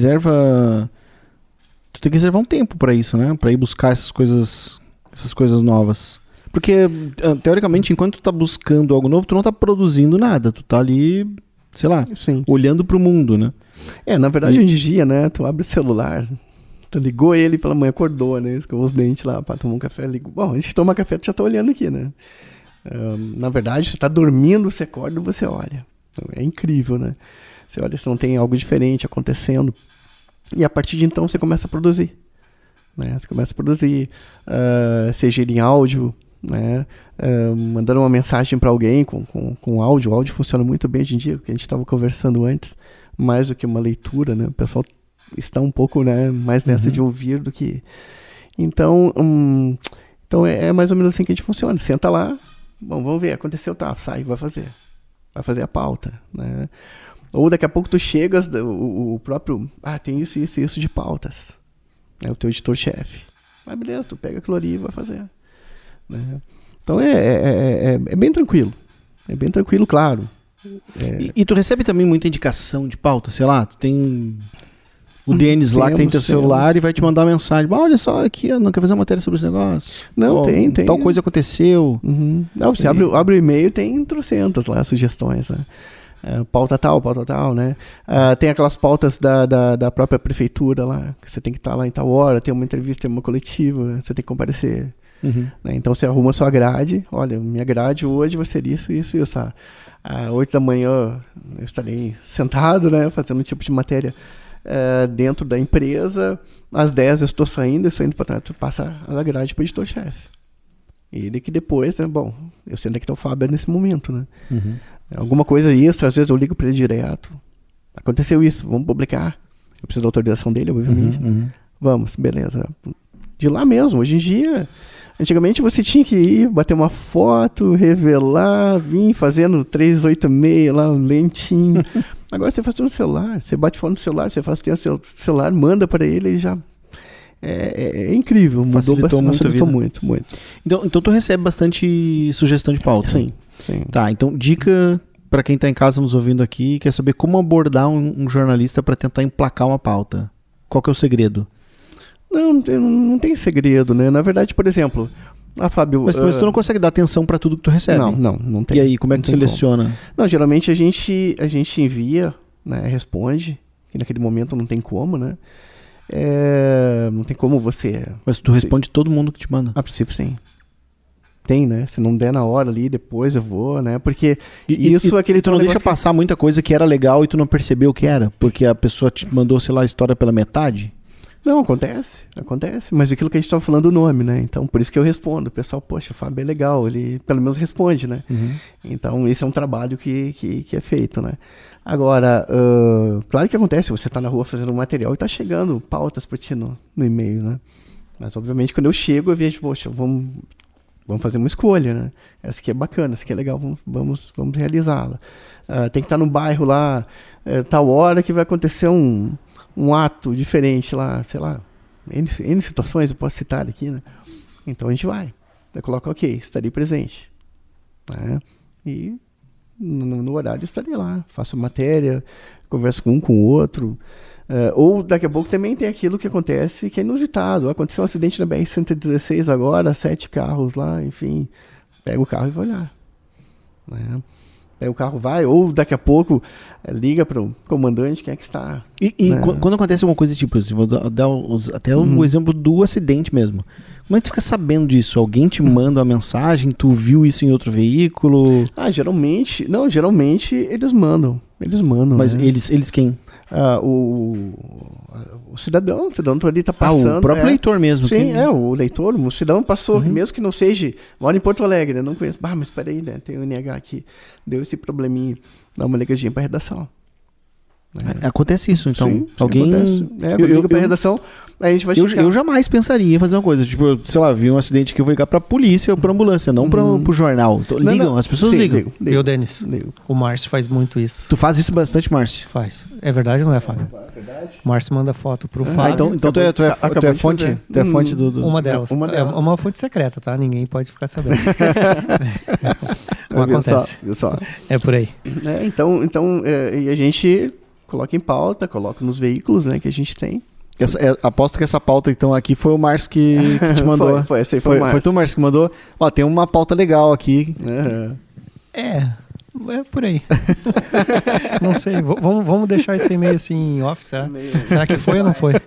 tem que reservar um tempo para isso, né? Para ir buscar essas coisas novas. Porque, teoricamente, enquanto tu tá buscando algo novo, tu não tá produzindo nada, tu tá ali, sei lá, Sim. olhando pro mundo, né? Na verdade, hoje em dia, né, tu abre o celular... Tu ligou ele pela manhã, acordou, né? Escovou os dentes lá pra tomar um café. Ligou. Bom, antes de tomar café, tu já tá olhando aqui, né? Na verdade, você tá dormindo, você acorda e você olha. Então, é incrível, né? Você olha se não tem algo diferente acontecendo. E a partir de então, você começa a produzir. Né? Você começa a produzir, seja em áudio, né? Mandando uma mensagem para alguém com áudio. O áudio funciona muito bem hoje em dia, que a gente estava conversando antes. Mais do que uma leitura, né? O pessoal... está um pouco, né, mais nessa de ouvir do que... Então é mais ou menos assim que a gente funciona. Senta lá, bom, vamos ver, aconteceu, tá, sai, vai fazer a pauta, né? Ou daqui a pouco tu chegas, o próprio, tem isso de pautas, né, o teu editor-chefe. Beleza, tu pega aquilo ali e vai fazer, né? Então é bem tranquilo, claro. E tu recebe também muita indicação de pauta, sei lá, tu tem... O Denis lá que tem teu celular e vai te mandar uma mensagem. Olha só aqui, não quer fazer uma matéria sobre esse negócio? Não, tem. Tal coisa aconteceu. Não, você abre o e-mail, tem trocentas lá, sugestões, né? Pauta tal, né? Tem aquelas pautas da própria prefeitura lá, que você tem que estar lá em tal hora, tem uma entrevista, tem uma coletiva, você tem que comparecer. Né? Então você arruma a sua grade. Olha, minha grade hoje vai ser isso. Às 8 da manhã eu estarei sentado, né, fazendo um tipo de matéria dentro da empresa. Às 10 eu estou saindo para passar a grade para o editor-chefe. Ele que depois, né, bom, eu sendo aqui tá o Fábio nesse momento, né? Alguma coisa extra, às vezes eu ligo para ele direto. Aconteceu isso, vamos publicar. Eu preciso da autorização dele, obviamente. Vamos, beleza. De lá mesmo, hoje em dia... Antigamente você tinha que ir, bater uma foto, revelar, vir fazendo 386 lá, lentinho. Agora você faz tudo no celular, você bate foto no celular, você tem o seu celular, manda para ele e já... É incrível, facilitou muito. Então tu recebe bastante sugestão de pauta. Sim. Tá, então dica para quem tá em casa nos ouvindo aqui, quer saber como abordar um jornalista para tentar emplacar uma pauta. Qual que é o segredo? Não tem segredo, né? Na verdade, por exemplo, Fábio... Mas tu não consegue dar atenção para tudo que tu recebe? Não tem. E aí, como é que tu seleciona? Como. Não, geralmente a gente envia, né? Responde, e naquele momento não tem como, né? Não tem como você... Mas tu responde todo mundo que te manda? A princípio, sim. Tem, né? Se não der na hora ali, depois eu vou, né? Porque tu não deixa passar muita coisa que era legal e tu não percebeu que era? Porque a pessoa te mandou, sei lá, a história pela metade? Não, acontece, mas aquilo que a gente estava falando, o nome, né? Então, por isso que eu respondo. O pessoal, poxa, o Fábio é legal, ele pelo menos responde, né? Então, esse é um trabalho que é feito, né? Agora, claro que acontece, você está na rua fazendo um material e está chegando pautas para ti no e-mail, né? Mas, obviamente, quando eu chego, eu vejo, poxa, vamos fazer uma escolha, né? Essa aqui é bacana, essa aqui é legal, vamos realizá-la. Tem que estar no bairro lá, tal hora que vai acontecer um ato diferente lá, sei lá, N situações, eu posso citar aqui, né? Então a gente vai. Eu coloco, ok, estarei presente. Né? E no horário estarei lá, faço matéria, converso com um com o outro. Ou daqui a pouco também tem aquilo que acontece que é inusitado. Aconteceu um acidente na BR-116 agora, 7 carros lá, enfim. Pega o carro e vou olhar. né? Aí o carro vai, ou daqui a pouco liga para o comandante, quem é que está. E né? quando acontece alguma coisa tipo assim, vou dar até um exemplo do acidente mesmo. Como é que tu fica sabendo disso? Alguém te manda uma mensagem, tu viu isso em outro veículo? Geralmente eles mandam. Mas né? eles quem? O cidadão ali tá passando. O próprio leitor mesmo. Sim, o leitor, o cidadão passou, mesmo que não seja, mora em Porto Alegre, né? Não conheço. Mas peraí, né? Tem o NH aqui, deu esse probleminha, dá uma ligadinha pra redação. Acontece isso, então. Sim, alguém. Eu ligo pra redação, aí a gente vai checar. Eu jamais pensaria em fazer uma coisa. Tipo, sei lá, vi um acidente que eu vou ligar pra polícia ou pra ambulância, não pro jornal. Então, ligam, as pessoas ligam. Eu, Denis, o Márcio faz muito isso. Tu faz isso bastante, Márcio? Faz. É verdade ou não é, Fábio? É verdade. O Márcio manda foto pro Fábio. Então tu é fonte? Tu é fonte do... Uma delas. É uma fonte secreta, tá? Ninguém pode ficar sabendo. Não acontece. Viu só. É por aí. E a gente coloca em pauta, coloca nos veículos, né, que a gente tem. Aposto que essa pauta, então, aqui foi o Márcio que te mandou. Essa aí foi o Márcio. Foi tu, Márcio, que mandou. Ó, tem uma pauta legal aqui. É por aí. Não sei, vamos deixar esse e-mail assim em off, será? Será que foi ou não foi?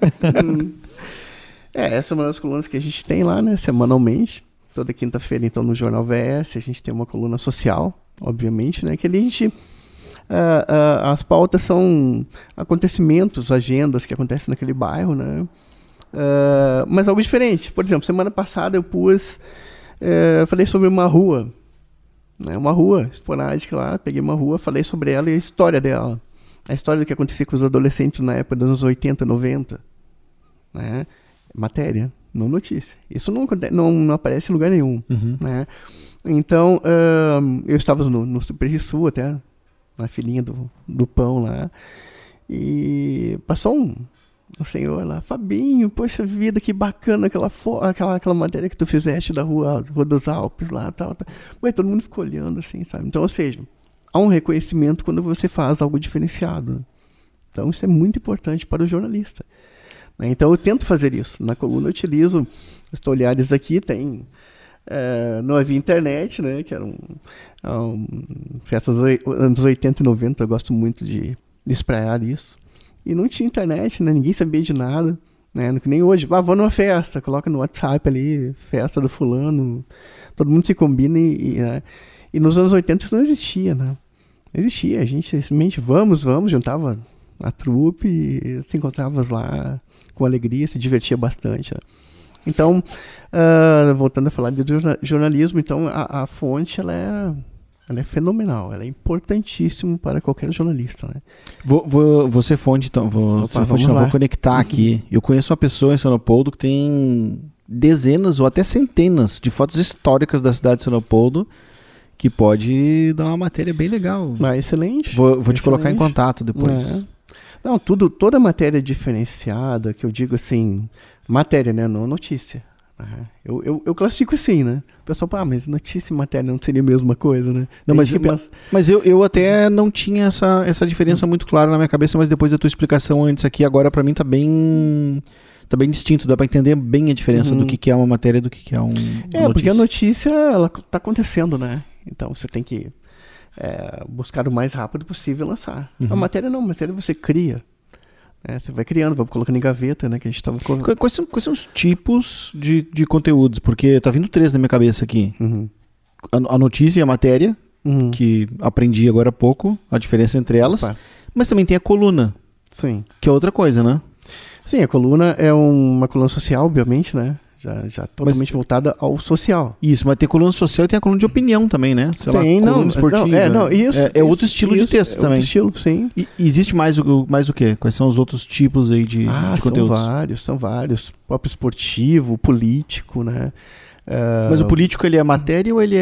Essa é uma das colunas que a gente tem lá, né, semanalmente. Toda quinta-feira, então, no Jornal VS, a gente tem uma coluna social, obviamente, né, que ali a gente... as pautas são acontecimentos, agendas que acontecem naquele bairro, né? Mas algo diferente. Por exemplo, semana passada eu falei sobre uma rua, né? Uma rua esporádica lá, peguei uma rua, falei sobre ela e a história dela. A história do que acontecia com os adolescentes na época dos anos 80, 90. Né? Matéria, não notícia. Isso não aparece em lugar nenhum. Né? Então, eu estava no Super Sul até, na filinha do pão lá, e passou um senhor lá, Fabinho, poxa vida, que bacana aquela matéria que tu fizeste da Rua dos Alpes lá, tal. Ué, todo mundo ficou olhando assim, sabe? Então, ou seja, há um reconhecimento quando você faz algo diferenciado. Então, isso é muito importante para o jornalista. Né? Então, eu tento fazer isso. Na coluna eu utilizo os olhares aqui, não havia internet, né? Que eram festas dos anos 80 e 90, eu gosto muito de espraiar isso. E não tinha internet, né? Ninguém sabia de nada, né? Que nem hoje, vou numa festa, coloca no WhatsApp ali, festa do fulano, todo mundo se combina né? E nos anos 80 isso não existia, né? Não existia, a gente simplesmente vamos, juntava a trupe, se encontrava lá com alegria, se divertia bastante, né? Então, voltando a falar de jornalismo, então a fonte ela é fenomenal, ela é importantíssima para qualquer jornalista, né? Você fonte, então, vou conectar aqui. Eu conheço uma pessoa em São Leopoldo que tem dezenas ou até centenas de fotos históricas da cidade de São Leopoldo que pode dar uma matéria bem legal. Excelente. Vou te colocar em contato depois. Não, toda matéria diferenciada, que eu digo assim, matéria, né, não notícia. Eu classifico assim, né? O pessoal fala, mas notícia e matéria não seria a mesma coisa, né? Não, mas eu até não tinha essa diferença muito clara na minha cabeça, mas depois da tua explicação antes aqui, agora pra mim tá bem distinto, dá pra entender bem a diferença do que é uma matéria e do que é uma notícia. Porque a notícia, ela tá acontecendo, né? Então você tem que buscar o mais rápido possível e lançar. A matéria não, a matéria você cria. Você vai criando, vai colocando em gaveta, né? Que a gente tava... Quais são os tipos de conteúdos? Porque tá vindo 3 na minha cabeça aqui. A notícia e a matéria, que aprendi agora há pouco, a diferença entre elas. Opa. Mas também tem a coluna. Sim. Que é outra coisa, né? Sim, a coluna é uma coluna social, obviamente, né? Já totalmente voltada ao social. Isso, mas tem coluna social e tem a coluna de opinião também, né? Coluna esportiva. Isso. É outro estilo de texto também. Outro estilo, sim. E existe mais o quê? Quais são os outros tipos aí de conteúdos? São vários. Pop esportivo, político, né? Mas o político, ele é matéria ou ele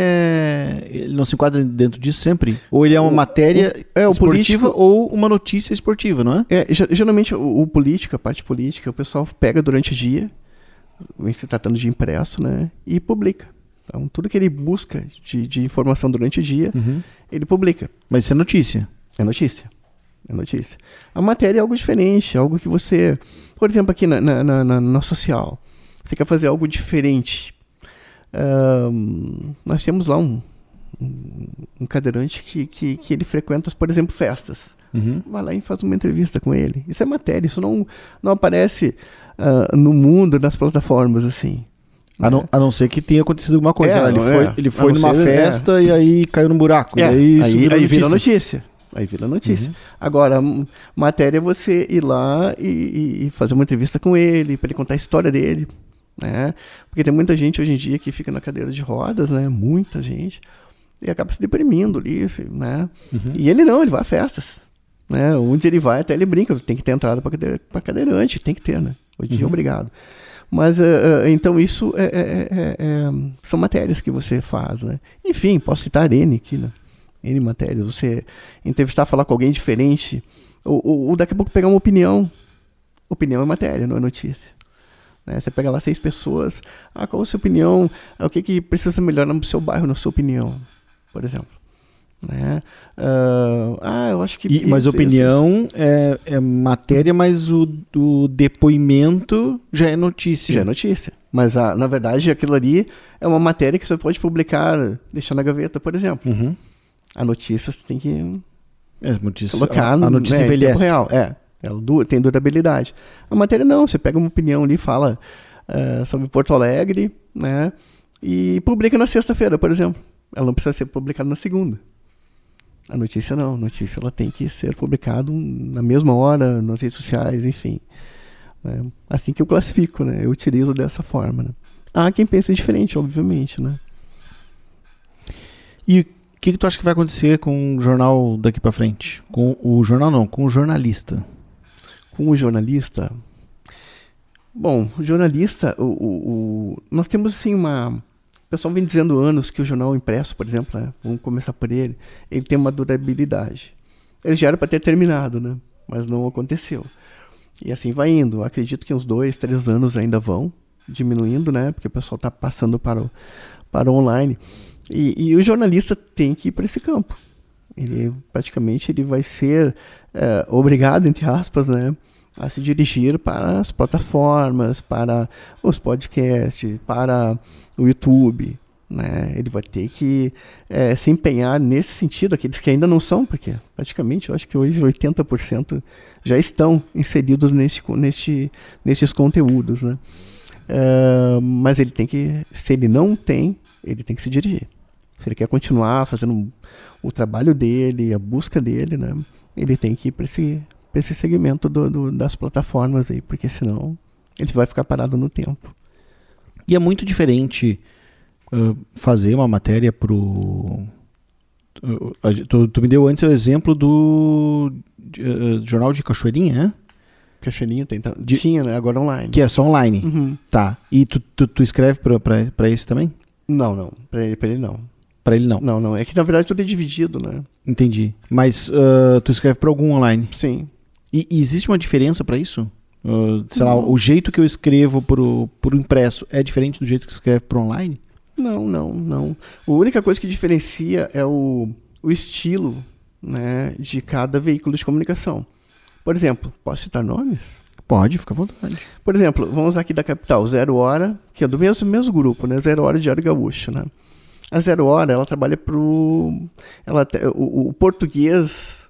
não se enquadra dentro disso sempre? Ou ele é uma matéria esportiva político, ou uma notícia esportiva, não é? Geralmente o político, a parte política, o pessoal pega durante o dia, vem se tratando de impresso, né? E publica. Então, tudo que ele busca de informação durante o dia, ele publica. Mas isso é notícia? É notícia. A matéria é algo diferente, algo que você... Por exemplo, aqui na social, você quer fazer algo diferente. Nós temos lá um cadeirante que ele frequenta, por exemplo, festas. Vai lá e faz uma entrevista com ele. Isso é matéria, isso não aparece no mundo, nas plataformas, assim. A não ser que tenha acontecido alguma coisa. Ele foi numa ser, festa e aí caiu num buraco. E aí vira notícia. Aí vira notícia. Agora, matéria é você ir lá e fazer uma entrevista com ele, para ele contar a história dele. Né? Porque tem muita gente hoje em dia que fica na cadeira de rodas, né? Muita gente. E acaba se deprimindo ali, assim, né? E ele não, ele vai a festas. Né? Onde ele vai, até ele brinca, tem que ter entrada para cadeirante, tem que ter, né? Hoje em dia, obrigado. Mas, então, isso são matérias que você faz, né? Enfim, posso citar N aqui, né? N matérias. Você entrevistar, falar com alguém diferente, ou daqui a pouco pegar uma opinião. Opinião é matéria, não é notícia. Né? Você pega lá 6 pessoas, qual a sua opinião? O que precisa melhorar no seu bairro, na sua opinião, por exemplo. Né? Eu acho que... Mas opinião é matéria, mas o depoimento já é notícia. Já é notícia. Mas, na verdade, aquilo ali é uma matéria que você pode publicar, deixar na gaveta, por exemplo. A notícia você tem que colocar a notícia envelhece. Em tempo real. Ela tem durabilidade. A matéria não, você pega uma opinião ali, fala sobre Porto Alegre, né, e publica na sexta-feira, por exemplo. Ela não precisa ser publicada na segunda. A notícia não. A notícia ela tem que ser publicada na mesma hora, nas redes sociais, enfim. Né? Assim que eu classifico, né? Eu utilizo dessa forma. Né? Há quem pense diferente, obviamente. Né? E o que tu acha que vai acontecer com o jornal daqui para frente? Com o jornal não, com o jornalista. Com o jornalista? Bom, o jornalista, nós temos assim uma... O pessoal vem dizendo há anos que o jornal impresso, por exemplo, né? Vamos começar por ele tem uma durabilidade. Ele já era para ter terminado, né? Mas não aconteceu. E assim vai indo. Eu acredito que uns 2, 3 anos ainda vão diminuindo, né? Porque o pessoal está passando para o online. E o jornalista tem que ir para esse campo. Ele vai ser obrigado, entre aspas, né? A se dirigir para as plataformas, para os podcasts, para o YouTube, né? Ele vai ter que se empenhar nesse sentido, aqueles que ainda não são, porque praticamente eu acho que hoje 80% já estão inseridos nesses conteúdos, né? Mas ele tem que, se ele não tem, ele tem que se dirigir. Se ele quer continuar fazendo o trabalho dele, a busca dele, né? Ele tem que ir para esse segmento das plataformas aí, porque senão ele vai ficar parado no tempo. E é muito diferente fazer uma matéria pro... Tu me deu antes o exemplo do jornal de Cachoeirinha, né? Cachoeirinha tinha, né? Agora online. Que é só online. Uhum. Tá. E tu escreve pra esse também? Não. Pra ele não. Pra ele não? Não. É que na verdade tudo é dividido, né? Entendi. Mas tu escreve pra algum online? Sim. E existe uma diferença pra isso? Sei lá, o jeito que eu escrevo pro impresso é diferente do jeito que escreve pro online? Não. A única coisa que diferencia é o estilo, né, de cada veículo de comunicação. Por exemplo, posso citar nomes? Pode, fica à vontade. Por exemplo, vamos aqui da capital, 0 Hora, que é do mesmo grupo, né? 0 Hora Diário Gaúcho, né? A 0 Hora, ela trabalha o português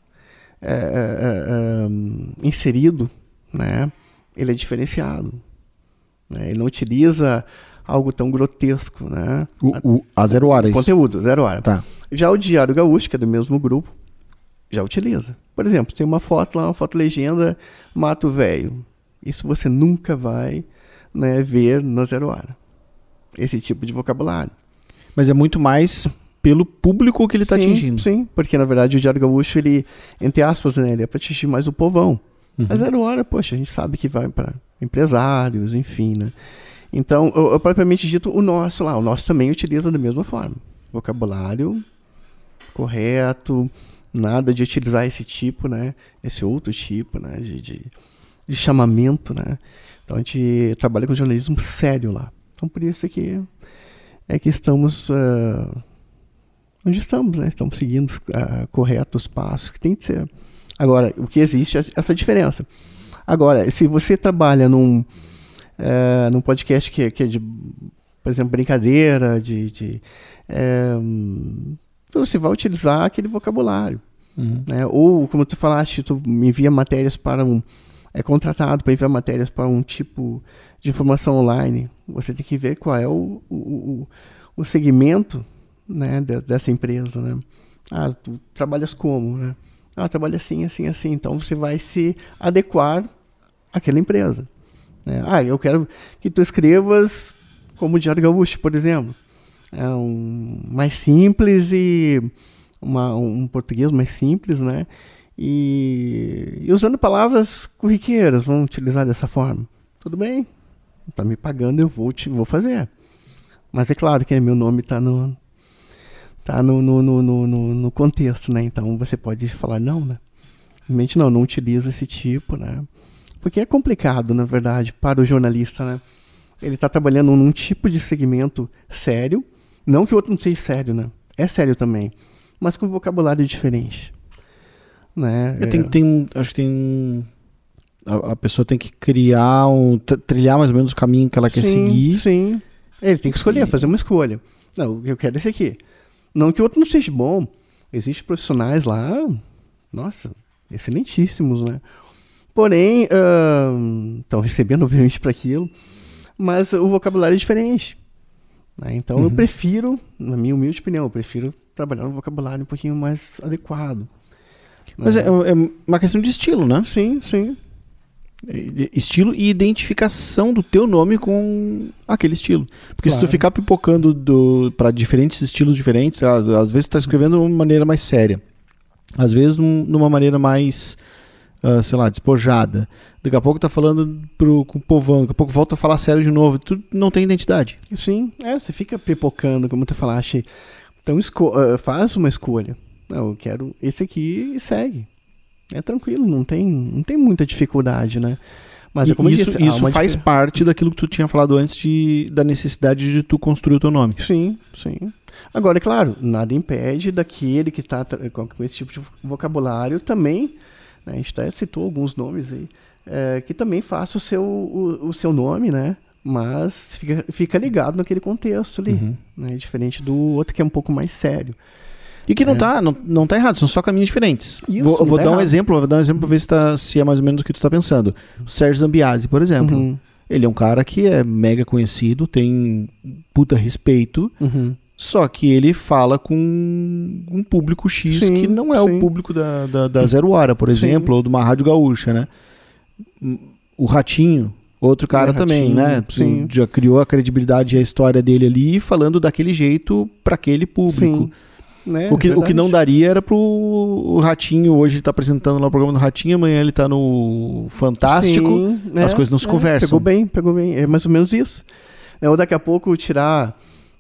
inserido, né? Ele é diferenciado, né? Ele não utiliza algo tão grotesco, né? A 0 Hora, isso. Conteúdo, 0 Hora. Tá. Já o Diário Gaúcho, que é do mesmo grupo, já utiliza. Por exemplo, tem uma foto lá, uma foto legenda, Mato Velho. Isso você nunca vai, né, ver no 0 Hora. Esse tipo de vocabulário. Mas é muito mais pelo público que ele está atingindo. Sim, porque na verdade o Diário Gaúcho, ele, entre aspas, né, ele é para atingir mais o povão. A 0 Hora, poxa, a gente sabe que vai para empresários, enfim, né? Então, propriamente dito, o nosso também utiliza da mesma forma. Vocabulário correto, nada de utilizar esse tipo, né? Esse outro tipo, né? De chamamento, né? Então, a gente trabalha com jornalismo sério lá. Então, por isso que estamos onde estamos, né? Estamos seguindo corretos passos que tem que ser. Agora, o que existe é essa diferença. Agora, se você trabalha num podcast que é de, por exemplo, brincadeira, Então você vai utilizar aquele vocabulário. Né? Ou, como tu falaste, tu me envia matérias para é contratado para enviar matérias para um tipo de informação online. Você tem que ver qual é o segmento, né, dessa empresa, né? Tu trabalhas como, né? Trabalha assim, assim, assim. Então você vai se adequar àquela empresa, né? Eu quero que tu escrevas como o Diário Gaúcho, por exemplo. Mais simples e um português mais simples, né? E usando palavras corriqueiras, vamos utilizar dessa forma. Tudo bem, tá me pagando, eu vou fazer. Mas é claro que meu nome tá no contexto, né? Então você pode falar não, né? Realmente não utiliza esse tipo, né? Porque é complicado, na verdade, para o jornalista, né? Ele está trabalhando num tipo de segmento sério, não que o outro não seja sério, né? É sério também, mas com vocabulário diferente, né? Acho que tem a pessoa tem que criar trilhar mais ou menos o caminho que ela quer seguir. Sim. Ele tem que escolher, fazer uma escolha. Não, eu quero esse aqui. Não que o outro não seja bom. Existem profissionais lá, nossa, excelentíssimos, né? Porém, estão recebendo, obviamente, para aquilo, mas o vocabulário é diferente, né? Então eu prefiro, na minha humilde opinião, trabalhar um vocabulário um pouquinho mais adequado. Mas é uma questão de estilo, né? Sim. Estilo e identificação do teu nome com aquele estilo. Porque Claro. se tu ficar pipocando para diferentes estilos diferentes, às vezes tu tá escrevendo de uma maneira mais séria, às vezes numa maneira mais, sei lá, despojada. Daqui a pouco tá falando com o povão, daqui a pouco volta a falar sério de novo. Tu não tem identidade. Sim, você fica pipocando, como tu falaste. Então faz uma escolha. Não, eu quero esse aqui e segue. É tranquilo, não tem muita dificuldade, né? Mas como isso, eu disse, isso faz parte daquilo que tu tinha falado antes da necessidade de tu construir o teu nome. Sim. Agora, é claro, nada impede daquele que está com esse tipo de vocabulário também, né, a gente até citou alguns nomes aí, que também faça o seu nome, né? Mas fica ligado naquele contexto ali, né? Diferente do outro que é um pouco mais sério. E que não tá errado, são só caminhos diferentes. Isso, vou tá dar um errado. exemplo para ver se é mais ou menos o que tu tá pensando. O Sérgio Zambiasi, por exemplo. Ele é um cara que é mega conhecido, tem puta respeito, só que ele fala com um público X que não é o público da Zero Hora, por exemplo, ou de uma rádio gaúcha, né? O Ratinho, outro cara também, né? Sim. Já criou a credibilidade e a história dele ali, falando daquele jeito para aquele público. Sim. Né, O que não daria era pro Ratinho, hoje ele tá apresentando lá o programa do Ratinho, amanhã ele tá no Fantástico, as coisas não se conversam. Pegou bem, é mais ou menos isso. Ou daqui a pouco tirar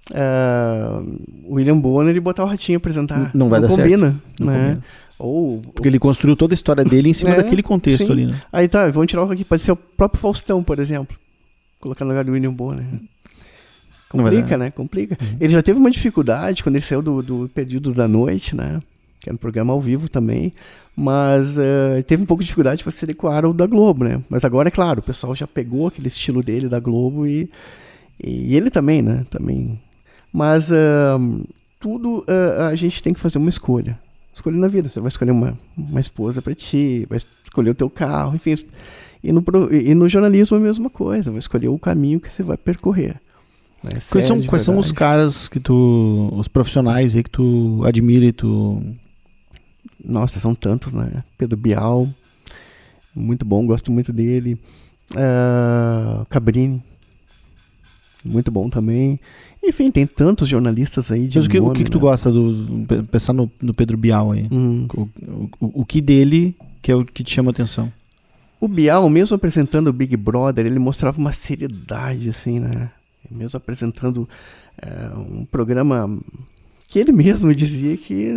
o William Bonner e botar o Ratinho apresentar. Não vai dar combina, certo. Não né? combina. Ou, porque ele construiu toda a história dele em cima daquele contexto ali, né? Aí tá, vamos tirar o aqui, pode ser o próprio Faustão, por exemplo. Colocar no lugar do William Bonner. Complica, né? Complica. Ele já teve uma dificuldade quando ele saiu do Perdidos da Noite, né? Que era um programa ao vivo também. Mas teve um pouco de dificuldade para se adequar ao da Globo, né? Mas agora, é claro, o pessoal já pegou aquele estilo dele da Globo e ele também, né? Também. Mas tudo a gente tem que fazer uma escolha. Escolha na vida. Você vai escolher uma esposa para ti, vai escolher o teu carro, enfim. E no jornalismo é a mesma coisa. Vai escolher o caminho que você vai percorrer. Quais são os caras os profissionais aí que tu admira e tu... Nossa, são tantos, né? Pedro Bial, muito bom, gosto muito dele. Cabrini, muito bom também. Enfim, tem tantos jornalistas aí de Mas nome, o que tu gosta pensar no Pedro Bial aí? O que dele que é o que te chama a atenção? O Bial, mesmo apresentando o Big Brother, ele mostrava uma seriedade, assim, né? Mesmo apresentando um programa que ele mesmo dizia que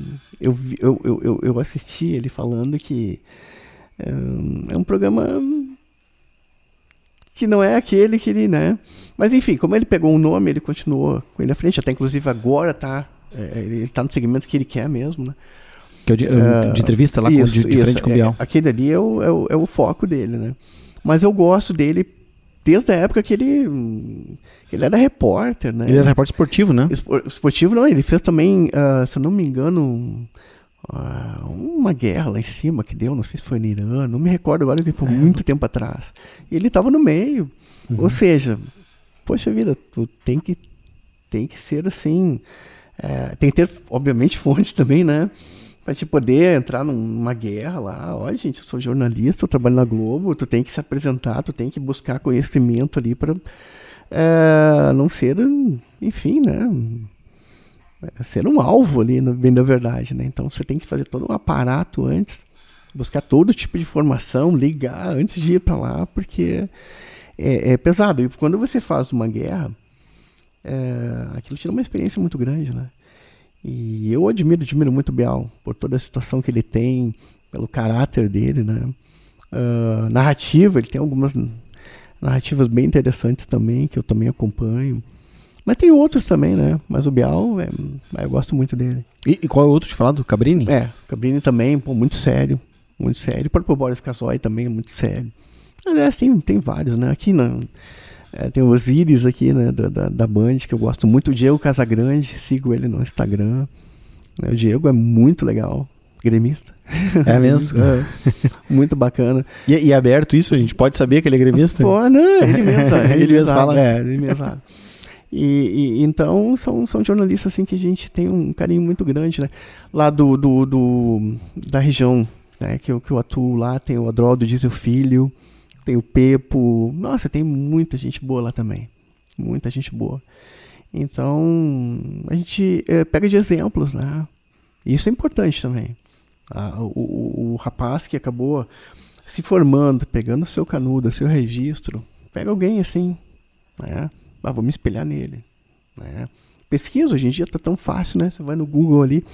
eu assisti ele falando que é um programa que não é aquele que ele, né? Mas enfim, como ele pegou um nome, ele continuou com ele à frente, até inclusive agora ele tá no segmento que ele quer mesmo, né? Que é de entrevista lá de frente com o Bial. Aquele ali é o foco dele, né? Mas eu gosto dele desde a época que ele era repórter, né? Ele era repórter esportivo, né? Esportivo não, ele fez também, se eu não me engano, uma guerra lá em cima que deu, não sei se foi no Irã, não me recordo agora, que foi muito tempo atrás. E ele estava no meio, ou seja, poxa vida, tu tem que ser assim, tem que ter, obviamente, fontes também, né? Pra te poder entrar numa guerra lá, olha gente, eu sou jornalista, eu trabalho na Globo, tu tem que se apresentar, tu tem que buscar conhecimento ali para não ser, enfim, né, ser um alvo ali, bem da verdade, né, então você tem que fazer todo um aparato antes, buscar todo tipo de informação, ligar antes de ir para lá, porque é pesado, e quando você faz uma guerra, aquilo tira uma experiência muito grande, né. E eu admiro muito o Bial, por toda a situação que ele tem, pelo caráter dele, né? Narrativa, ele tem algumas narrativas bem interessantes também, que eu também acompanho. Mas tem outros também, né? Mas o Bial, eu gosto muito dele. E qual é o outro te falar do Cabrini? O Cabrini também, pô, muito sério. Muito sério. O próprio Boris Casoy também é muito sério. Aliás, tem vários, né? Aqui tem o Osiris aqui, né, da Band, que eu gosto muito. O Diego Casagrande, sigo ele no Instagram. O Diego é muito legal, gremista. É mesmo? Muito bacana. E é aberto isso? A gente pode saber que ele é gremista? Pô, não, ele mesmo. Ele mesmo fala. Ele mesmo fala. E então são jornalistas assim, que a gente tem um carinho muito grande, né? Lá da região, né, que eu atuo lá, tem o Adroaldo Diesel Filho, tem o Pepo, nossa, tem muita gente boa lá também, muita gente boa. Então, a gente pega de exemplos, né? Isso é importante também. O rapaz que acabou se formando, pegando o seu canudo, o seu registro, pega alguém assim, né? Vou me espelhar nele, né? Pesquisa, hoje em dia tá tão fácil, né? Você vai no Google ali,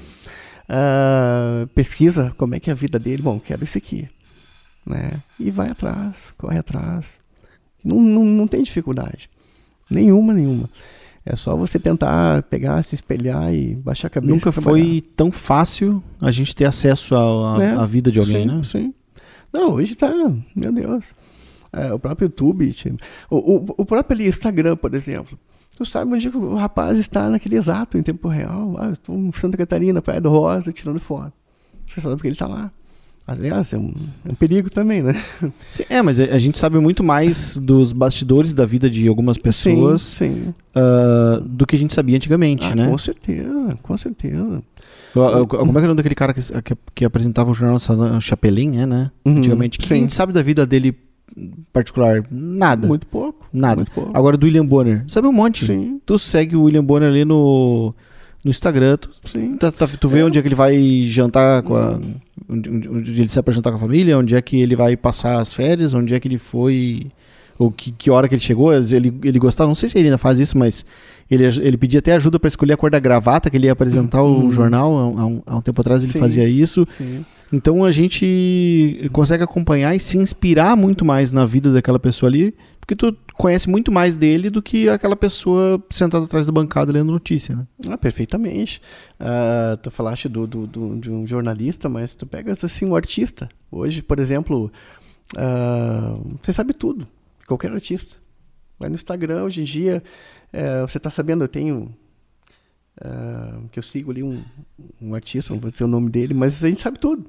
pesquisa como é que é a vida dele, bom, quero isso aqui. Né? E vai atrás, corre atrás. Não tem dificuldade. Nenhuma. É só você tentar pegar, se espelhar e baixar a cabeça. Nunca foi tão fácil a gente ter acesso à vida de alguém, né? Sim. Não, hoje tá, meu Deus. O próprio YouTube, o próprio ali Instagram, por exemplo. Tu sabe onde o rapaz está naquele exato, em tempo real. Eu estou em Santa Catarina, Praia do Rosa, tirando foto. Você sabe que ele está lá. Aliás, é um perigo também, né? Sim, mas a gente sabe muito mais dos bastidores da vida de algumas pessoas sim. Do que a gente sabia antigamente, né? Com certeza. Como é que é o nome daquele cara que apresentava o jornal Chapelin, né? Antigamente. O que a gente sabe da vida dele particular? Nada. Muito pouco. Nada. Muito pouco. Agora do William Bonner. Sabe um monte. Sim. Tu segue o William Bonner ali no Instagram, tu vê onde é que ele vai jantar onde ele sai pra jantar com a família, onde é que ele vai passar as férias, onde é que ele foi, ou que hora que ele chegou. Ele gostava, não sei se ele ainda faz isso, mas ele pedia até ajuda pra escolher a cor da gravata que ele ia apresentar o jornal. Há um tempo atrás ele fazia isso. Sim. Então a gente consegue acompanhar e se inspirar muito mais na vida daquela pessoa ali, porque tu conhece muito mais dele do que aquela pessoa sentada atrás da bancada lendo notícia, né? Perfeitamente. Tu falaste de um jornalista, mas tu pegas assim um artista. Hoje, por exemplo, você sabe tudo, qualquer artista. Vai no Instagram, hoje em dia, você está sabendo, eu tenho... que eu sigo ali um artista, não vou dizer o nome dele, mas a gente sabe tudo.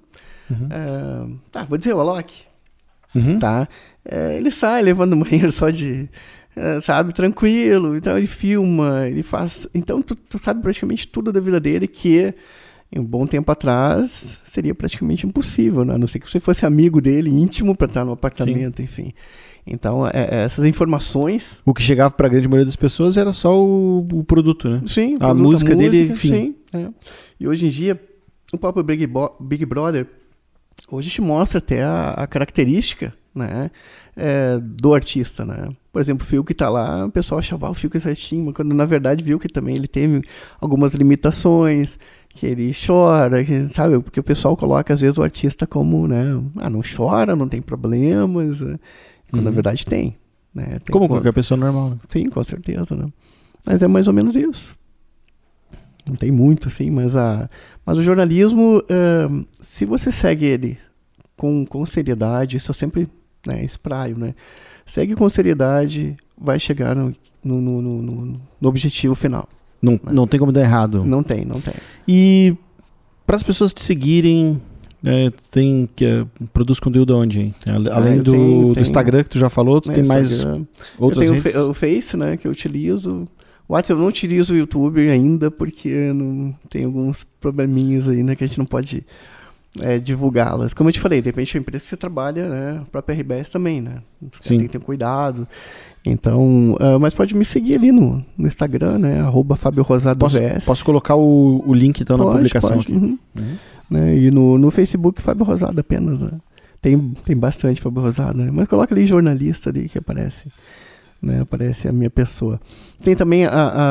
Vou dizer o Alok. Tá? Ele sai levando um banheiro só de... sabe, tranquilo. Então ele filma, ele faz... Então tu sabe praticamente tudo da vida dele, que em um bom tempo atrás seria praticamente impossível, né? A não ser que você fosse amigo dele, íntimo, para estar no apartamento, enfim. Então, essas informações... O que chegava para a grande maioria das pessoas era só o produto, né? Sim. A música dele, enfim. Sim. E hoje em dia, o próprio Big Brother, hoje te mostra até a característica, né, do artista, né? Por exemplo, o Fiuk tá lá, o pessoal achava o Fiuk certinho, quando na verdade viu que também ele teve algumas limitações, que ele chora, sabe? Porque o pessoal coloca às vezes o artista como, né, não chora, não tem problemas... Quando na verdade tem. Né? Como qualquer pessoa normal, né? Sim, com certeza. Né? Mas é mais ou menos isso. Não tem muito, assim, mas o jornalismo, se você segue ele com seriedade, isso eu sempre né? Espraio, né? Segue com seriedade, vai chegar no objetivo final. Não tem como dar errado. Não tem. E para as pessoas te seguirem, produz conteúdo onde? Hein? Além do Instagram que tu já falou, tu tem mais outras redes? Eu tenho o Face, né, que eu utilizo. O WhatsApp eu não utilizo o YouTube ainda, porque tem alguns probleminhas aí, né, que a gente não pode divulgá-las. Como eu te falei, de repente a empresa que você trabalha, né, a própria RBS também, né? Você tem que ter cuidado. Então, mas pode me seguir ali no Instagram, né, @FabioRosadoVS. Posso colocar o link então na publicação pode. aqui? Uhum. Né, e no Facebook, Fábio Rosado apenas, né? Tem bastante Fábio Rosado, né? Mas coloca ali jornalista ali que aparece, né? Aparece a minha pessoa. Tem também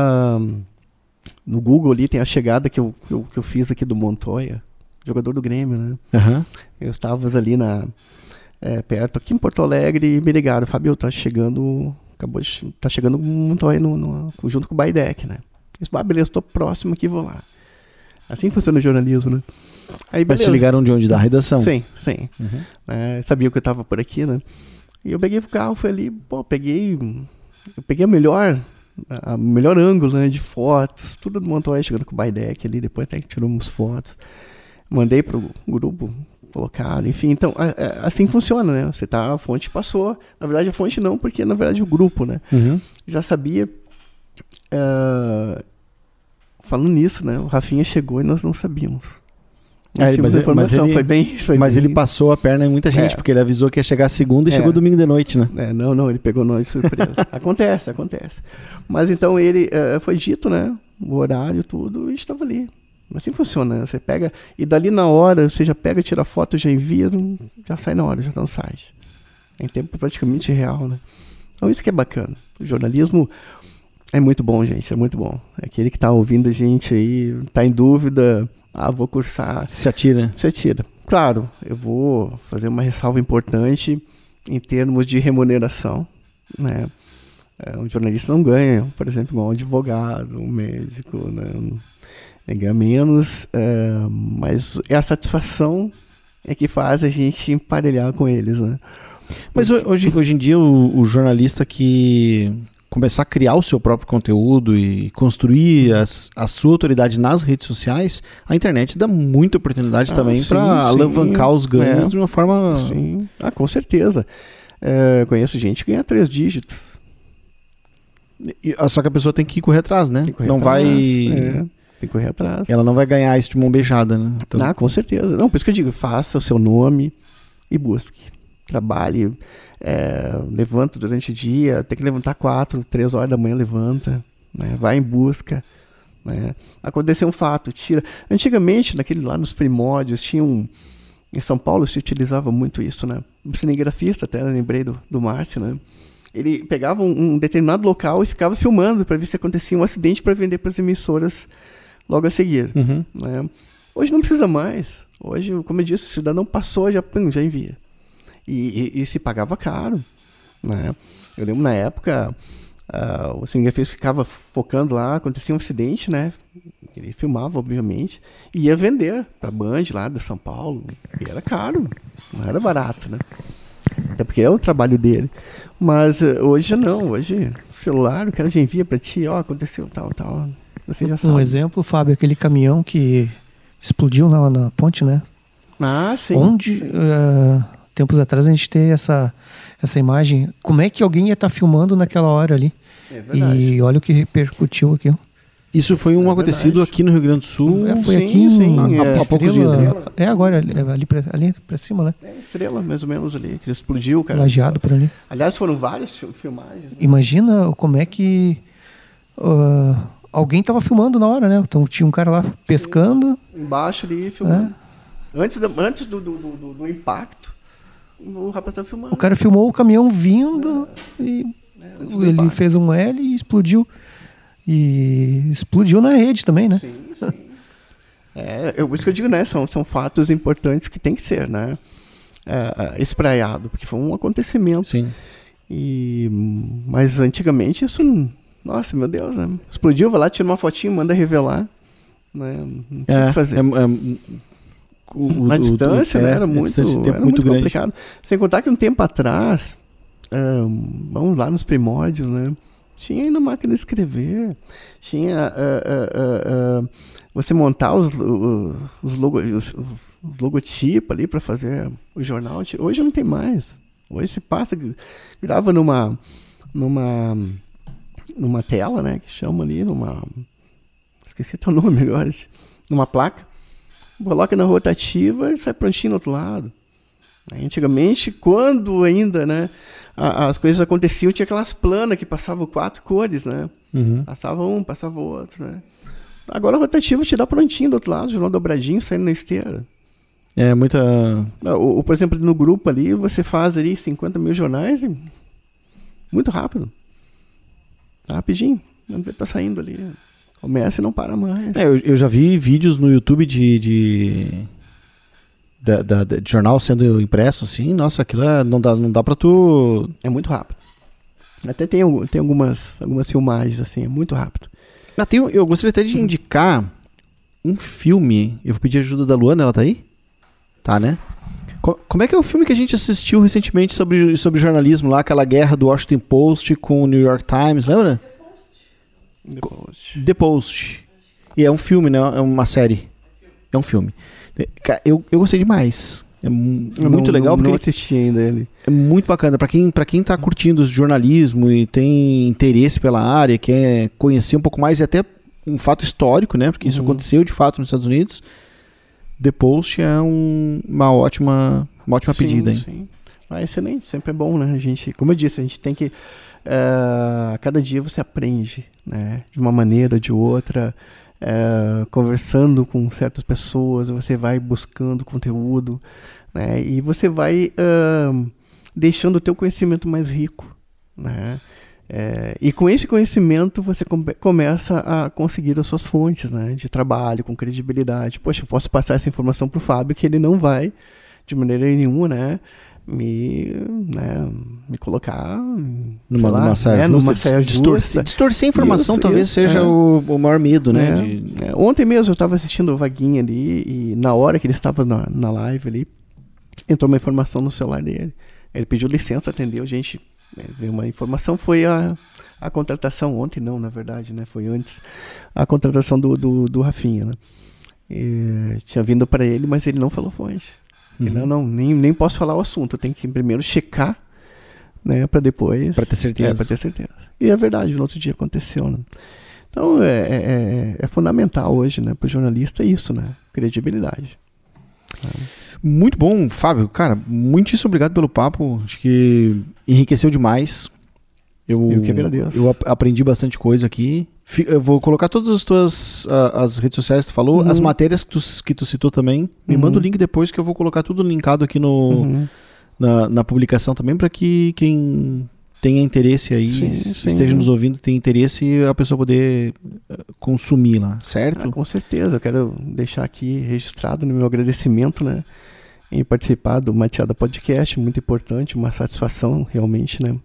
no Google ali, tem a chegada que eu fiz aqui do Montoya, jogador do Grêmio, né? Uhum. Eu estava ali perto, aqui em Porto Alegre, e me ligaram, Fábio, tá chegando o Montoya junto com o Baidec, né? Eu disse, beleza, tô próximo aqui, vou lá. Assim funciona o jornalismo, né? Aí, mas te ligaram de onde? Da redação? Sim. Uhum. Sabia que eu estava por aqui, né? E eu peguei o carro, fui ali, peguei o melhor ângulo, né, de fotos, tudo do Montoya chegando com o Baidec ali, depois até que tiramos fotos. Mandei pro grupo, colocaram, enfim. Então, assim funciona, né? A fonte passou. Na verdade, a fonte não, porque na verdade o grupo, né? Uhum. Já sabia. Falando nisso, né? O Rafinha chegou e nós não sabíamos. Mas ele passou a perna em muita gente, porque ele avisou que ia chegar segunda e chegou domingo de noite, né? Não, ele pegou nós de surpresa. Acontece. Mas então ele foi dito, né? O horário, tudo, e estava ali. Assim funciona, né? Você pega, e dali na hora, você já pega, tira a foto, já envia, já sai na hora, já tá no site. Em tempo praticamente real, né? Então isso que é bacana. O jornalismo é muito bom, gente, é muito bom. É aquele que tá ouvindo a gente aí, tá em dúvida, vou cursar. Se atira. Claro, eu vou fazer uma ressalva importante em termos de remuneração, né? Um jornalista não ganha, por exemplo, igual um advogado, um médico, né? Ganha menos, mas a satisfação é que faz a gente emparelhar com eles, né? Mas hoje em dia o jornalista que começar a criar o seu próprio conteúdo e construir a sua autoridade nas redes sociais, a internet dá muita oportunidade também para alavancar os ganhos de uma forma... Sim, com certeza. Conheço gente que ganha 3 dígitos. Só que a pessoa tem que correr atrás, né? Tem que correr atrás. Ela não vai ganhar isso de mão beijada, né? Então... com certeza. Não, por isso que eu digo, faça o seu nome e busque. Trabalhe, levanta durante o dia, tem que levantar 4, 3 horas da manhã, levanta, né? Vai em busca. Né? Aconteceu um fato, tira. Antigamente, lá nos primórdios, em São Paulo se utilizava muito isso, né? O cinegrafista, até lembrei do Márcio, né? Ele pegava um determinado local e ficava filmando para ver se acontecia um acidente para vender para as emissoras logo a seguir. Uhum. Né? Hoje não precisa mais. Hoje, como eu disse, o cidadão passou, já envia. E se pagava caro. Né? Eu lembro na época, o cinegrafista ficava focando lá, acontecia um acidente, né? Ele filmava, obviamente, e ia vender para a Band lá de São Paulo. E era caro, não era barato, né? Até porque é o trabalho dele. Mas hoje não, hoje celular, o cara já envia para ti, aconteceu tal. Você já sabe. Um exemplo, Fábio, aquele caminhão que explodiu lá na ponte, né? Sim. Onde, tempos atrás, a gente tem essa imagem. Como é que alguém ia estar filmando naquela hora ali? É verdade. E olha o que repercutiu aquilo. Isso foi acontecido aqui no Rio Grande do Sul. Foi aqui há poucos dias. Agora, ali pra cima, né? Estrela, mais ou menos ali, que explodiu, cara. Lajeado por ali. Aliás, foram várias filmagens. Né? Imagina como é que alguém tava filmando na hora, né? Então tinha um cara lá pescando. Embaixo ali, filmando. Antes do impacto, o rapaz estava filmando. O cara filmou o caminhão vindo e ele fez um L e explodiu. E explodiu na rede também, né? Sim. Por isso que eu digo, né? São fatos importantes que tem que ser, né? Espraiado, porque foi um acontecimento. Sim. Mas antigamente isso... Nossa, meu Deus, né? Explodiu, vai lá, tira uma fotinho, manda revelar. Né? Não tinha o que fazer. Na distância, né? Era muito grande. complicado. Sem contar que um tempo atrás, vamos lá nos primórdios, né? Tinha ainda máquina de escrever, tinha você montar os logotipos ali para fazer o jornal. Hoje não tem mais. Hoje você passa, grava numa tela, né? Que chama ali, esqueci teu nome agora, numa placa, coloca na rotativa e sai prontinho do outro lado. Antigamente, quando ainda, né, as coisas aconteciam, tinha aquelas planas que passavam 4 cores, né? Passava um, passava o outro, né? Agora a rotativa te dá prontinho do outro lado, jornal dobradinho, saindo na esteira. É muita... Por exemplo, no grupo ali, você faz ali 50 mil jornais e muito rápido. Tá rapidinho. Tá saindo ali. Começa e não para mais. Eu já vi vídeos no YouTube de jornal sendo impresso, assim. Nossa, aquilo não dá pra tu... É muito rápido. Até tem algumas filmagens, assim, é muito rápido. Eu gostaria até de indicar um filme. Eu vou pedir ajuda da Luana, ela tá aí? Tá, né? Como é que é o filme que a gente assistiu recentemente sobre jornalismo lá, aquela guerra do Washington Post com o New York Times, lembra? The Post. E é um filme, né? É uma série. É um filme. Eu gostei demais. É muito legal. Porque não assisti ainda ele. É muito bacana. Pra quem tá curtindo jornalismo e tem interesse pela área, quer conhecer um pouco mais, e até um fato histórico, né? Porque isso aconteceu de fato nos Estados Unidos. The Post é uma ótima pedida, hein? Sim. Excelente, sempre é bom, né? A gente, como eu disse, a gente tem que... cada dia você aprende, né? De uma maneira ou de outra, conversando com certas pessoas, você vai buscando conteúdo, né? E você vai deixando o teu conhecimento mais rico, né? E com esse conhecimento você começa a conseguir as suas fontes, né, de trabalho, com credibilidade. Poxa, eu posso passar essa informação para o Fábio que ele não vai, de maneira nenhuma, né, me colocar numa saia justa. Distorcer a informação talvez seja o maior medo, né? Ontem mesmo eu estava assistindo o Vaguinha ali e na hora que ele estava na live ali, entrou uma informação no celular dele. Ele pediu licença, atendeu, gente... Veio uma informação, foi a contratação ontem, não, na verdade, né? Foi antes a contratação do Rafinha, né? Tinha vindo para ele, mas ele não falou fonte. Nem posso falar o assunto, eu tenho que primeiro checar, né? Para depois... Para ter certeza. Para ter certeza. E é verdade, no outro dia aconteceu, né? Então é fundamental hoje, né? Para o jornalista isso, né? Credibilidade. Muito bom, Fábio. Cara, muitíssimo obrigado pelo papo. Acho que enriqueceu demais. Eu que agradeço. Eu aprendi bastante coisa aqui. Eu vou colocar todas as tuas as redes sociais que tu falou, as matérias que tu citou também. Me manda o link depois que eu vou colocar tudo linkado aqui na publicação também, para que quem tenha interesse aí, esteja nos ouvindo, tenha interesse, a pessoa poder consumir lá, certo? Com certeza. Eu quero deixar aqui registrado no meu agradecimento, né, em participar do Mateada Podcast, muito importante, uma satisfação realmente, né?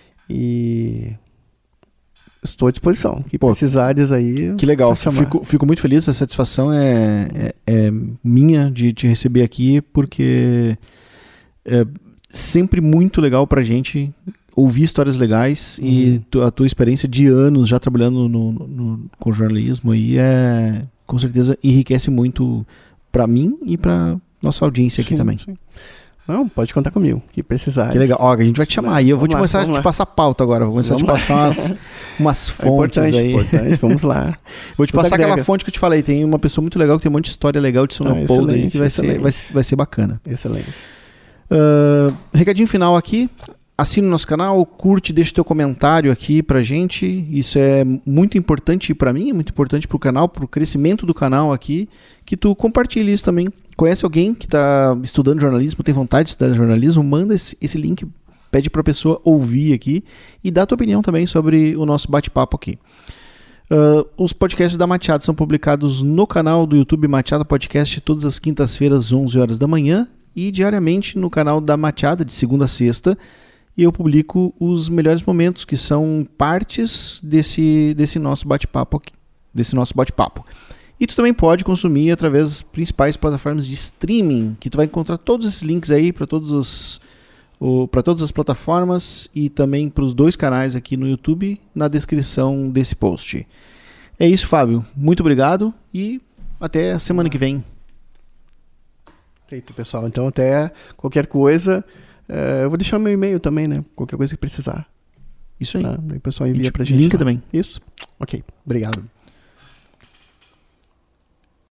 E estou à disposição. Que precisares aí. Que legal, fico muito feliz. A satisfação é minha de te receber aqui, porque é sempre muito legal pra gente ouvir histórias legais e a tua experiência de anos já trabalhando com jornalismo aí com certeza enriquece muito pra mim e pra nossa audiência aqui também. Sim. Não, pode contar comigo, que precisar. Que legal. Ó, a gente vai te chamar aí. Eu vou começar a te passar pauta agora. Vou começar a te passar umas fontes aí. Importante, vamos lá. Vou te passar aquela fonte que eu te falei. Tem uma pessoa muito legal que tem um monte de história legal de São Leopoldo aí que vai ser bacana. Excelente. Recadinho final aqui. Assina o nosso canal, curte, deixa teu comentário aqui pra gente. Isso é muito importante pra mim, é muito importante pro canal, pro crescimento do canal aqui. Que tu compartilhe isso também. Conhece alguém que está estudando jornalismo, tem vontade de estudar jornalismo, manda esse link, pede para a pessoa ouvir aqui e dá a tua opinião também sobre o nosso bate-papo aqui. Os podcasts da Mateada são publicados no canal do YouTube Mateada Podcast todas as quintas-feiras, 11 horas da manhã, e diariamente no canal da Mateada, de segunda a sexta, e eu publico os melhores momentos, que são partes desse nosso bate-papo aqui, desse nosso bate-papo. E tu também pode consumir através das principais plataformas de streaming, que tu vai encontrar todos esses links aí para todas as plataformas e também para os 2 canais aqui no YouTube na descrição desse post. É isso, Fábio. Muito obrigado e até a semana que vem. Feito, pessoal. Então, até qualquer coisa, eu vou deixar o meu e-mail também, né? Qualquer coisa que precisar. Isso aí. Tá? Aí o pessoal envia pra gente. Link lá. também. Isso. Ok. Obrigado.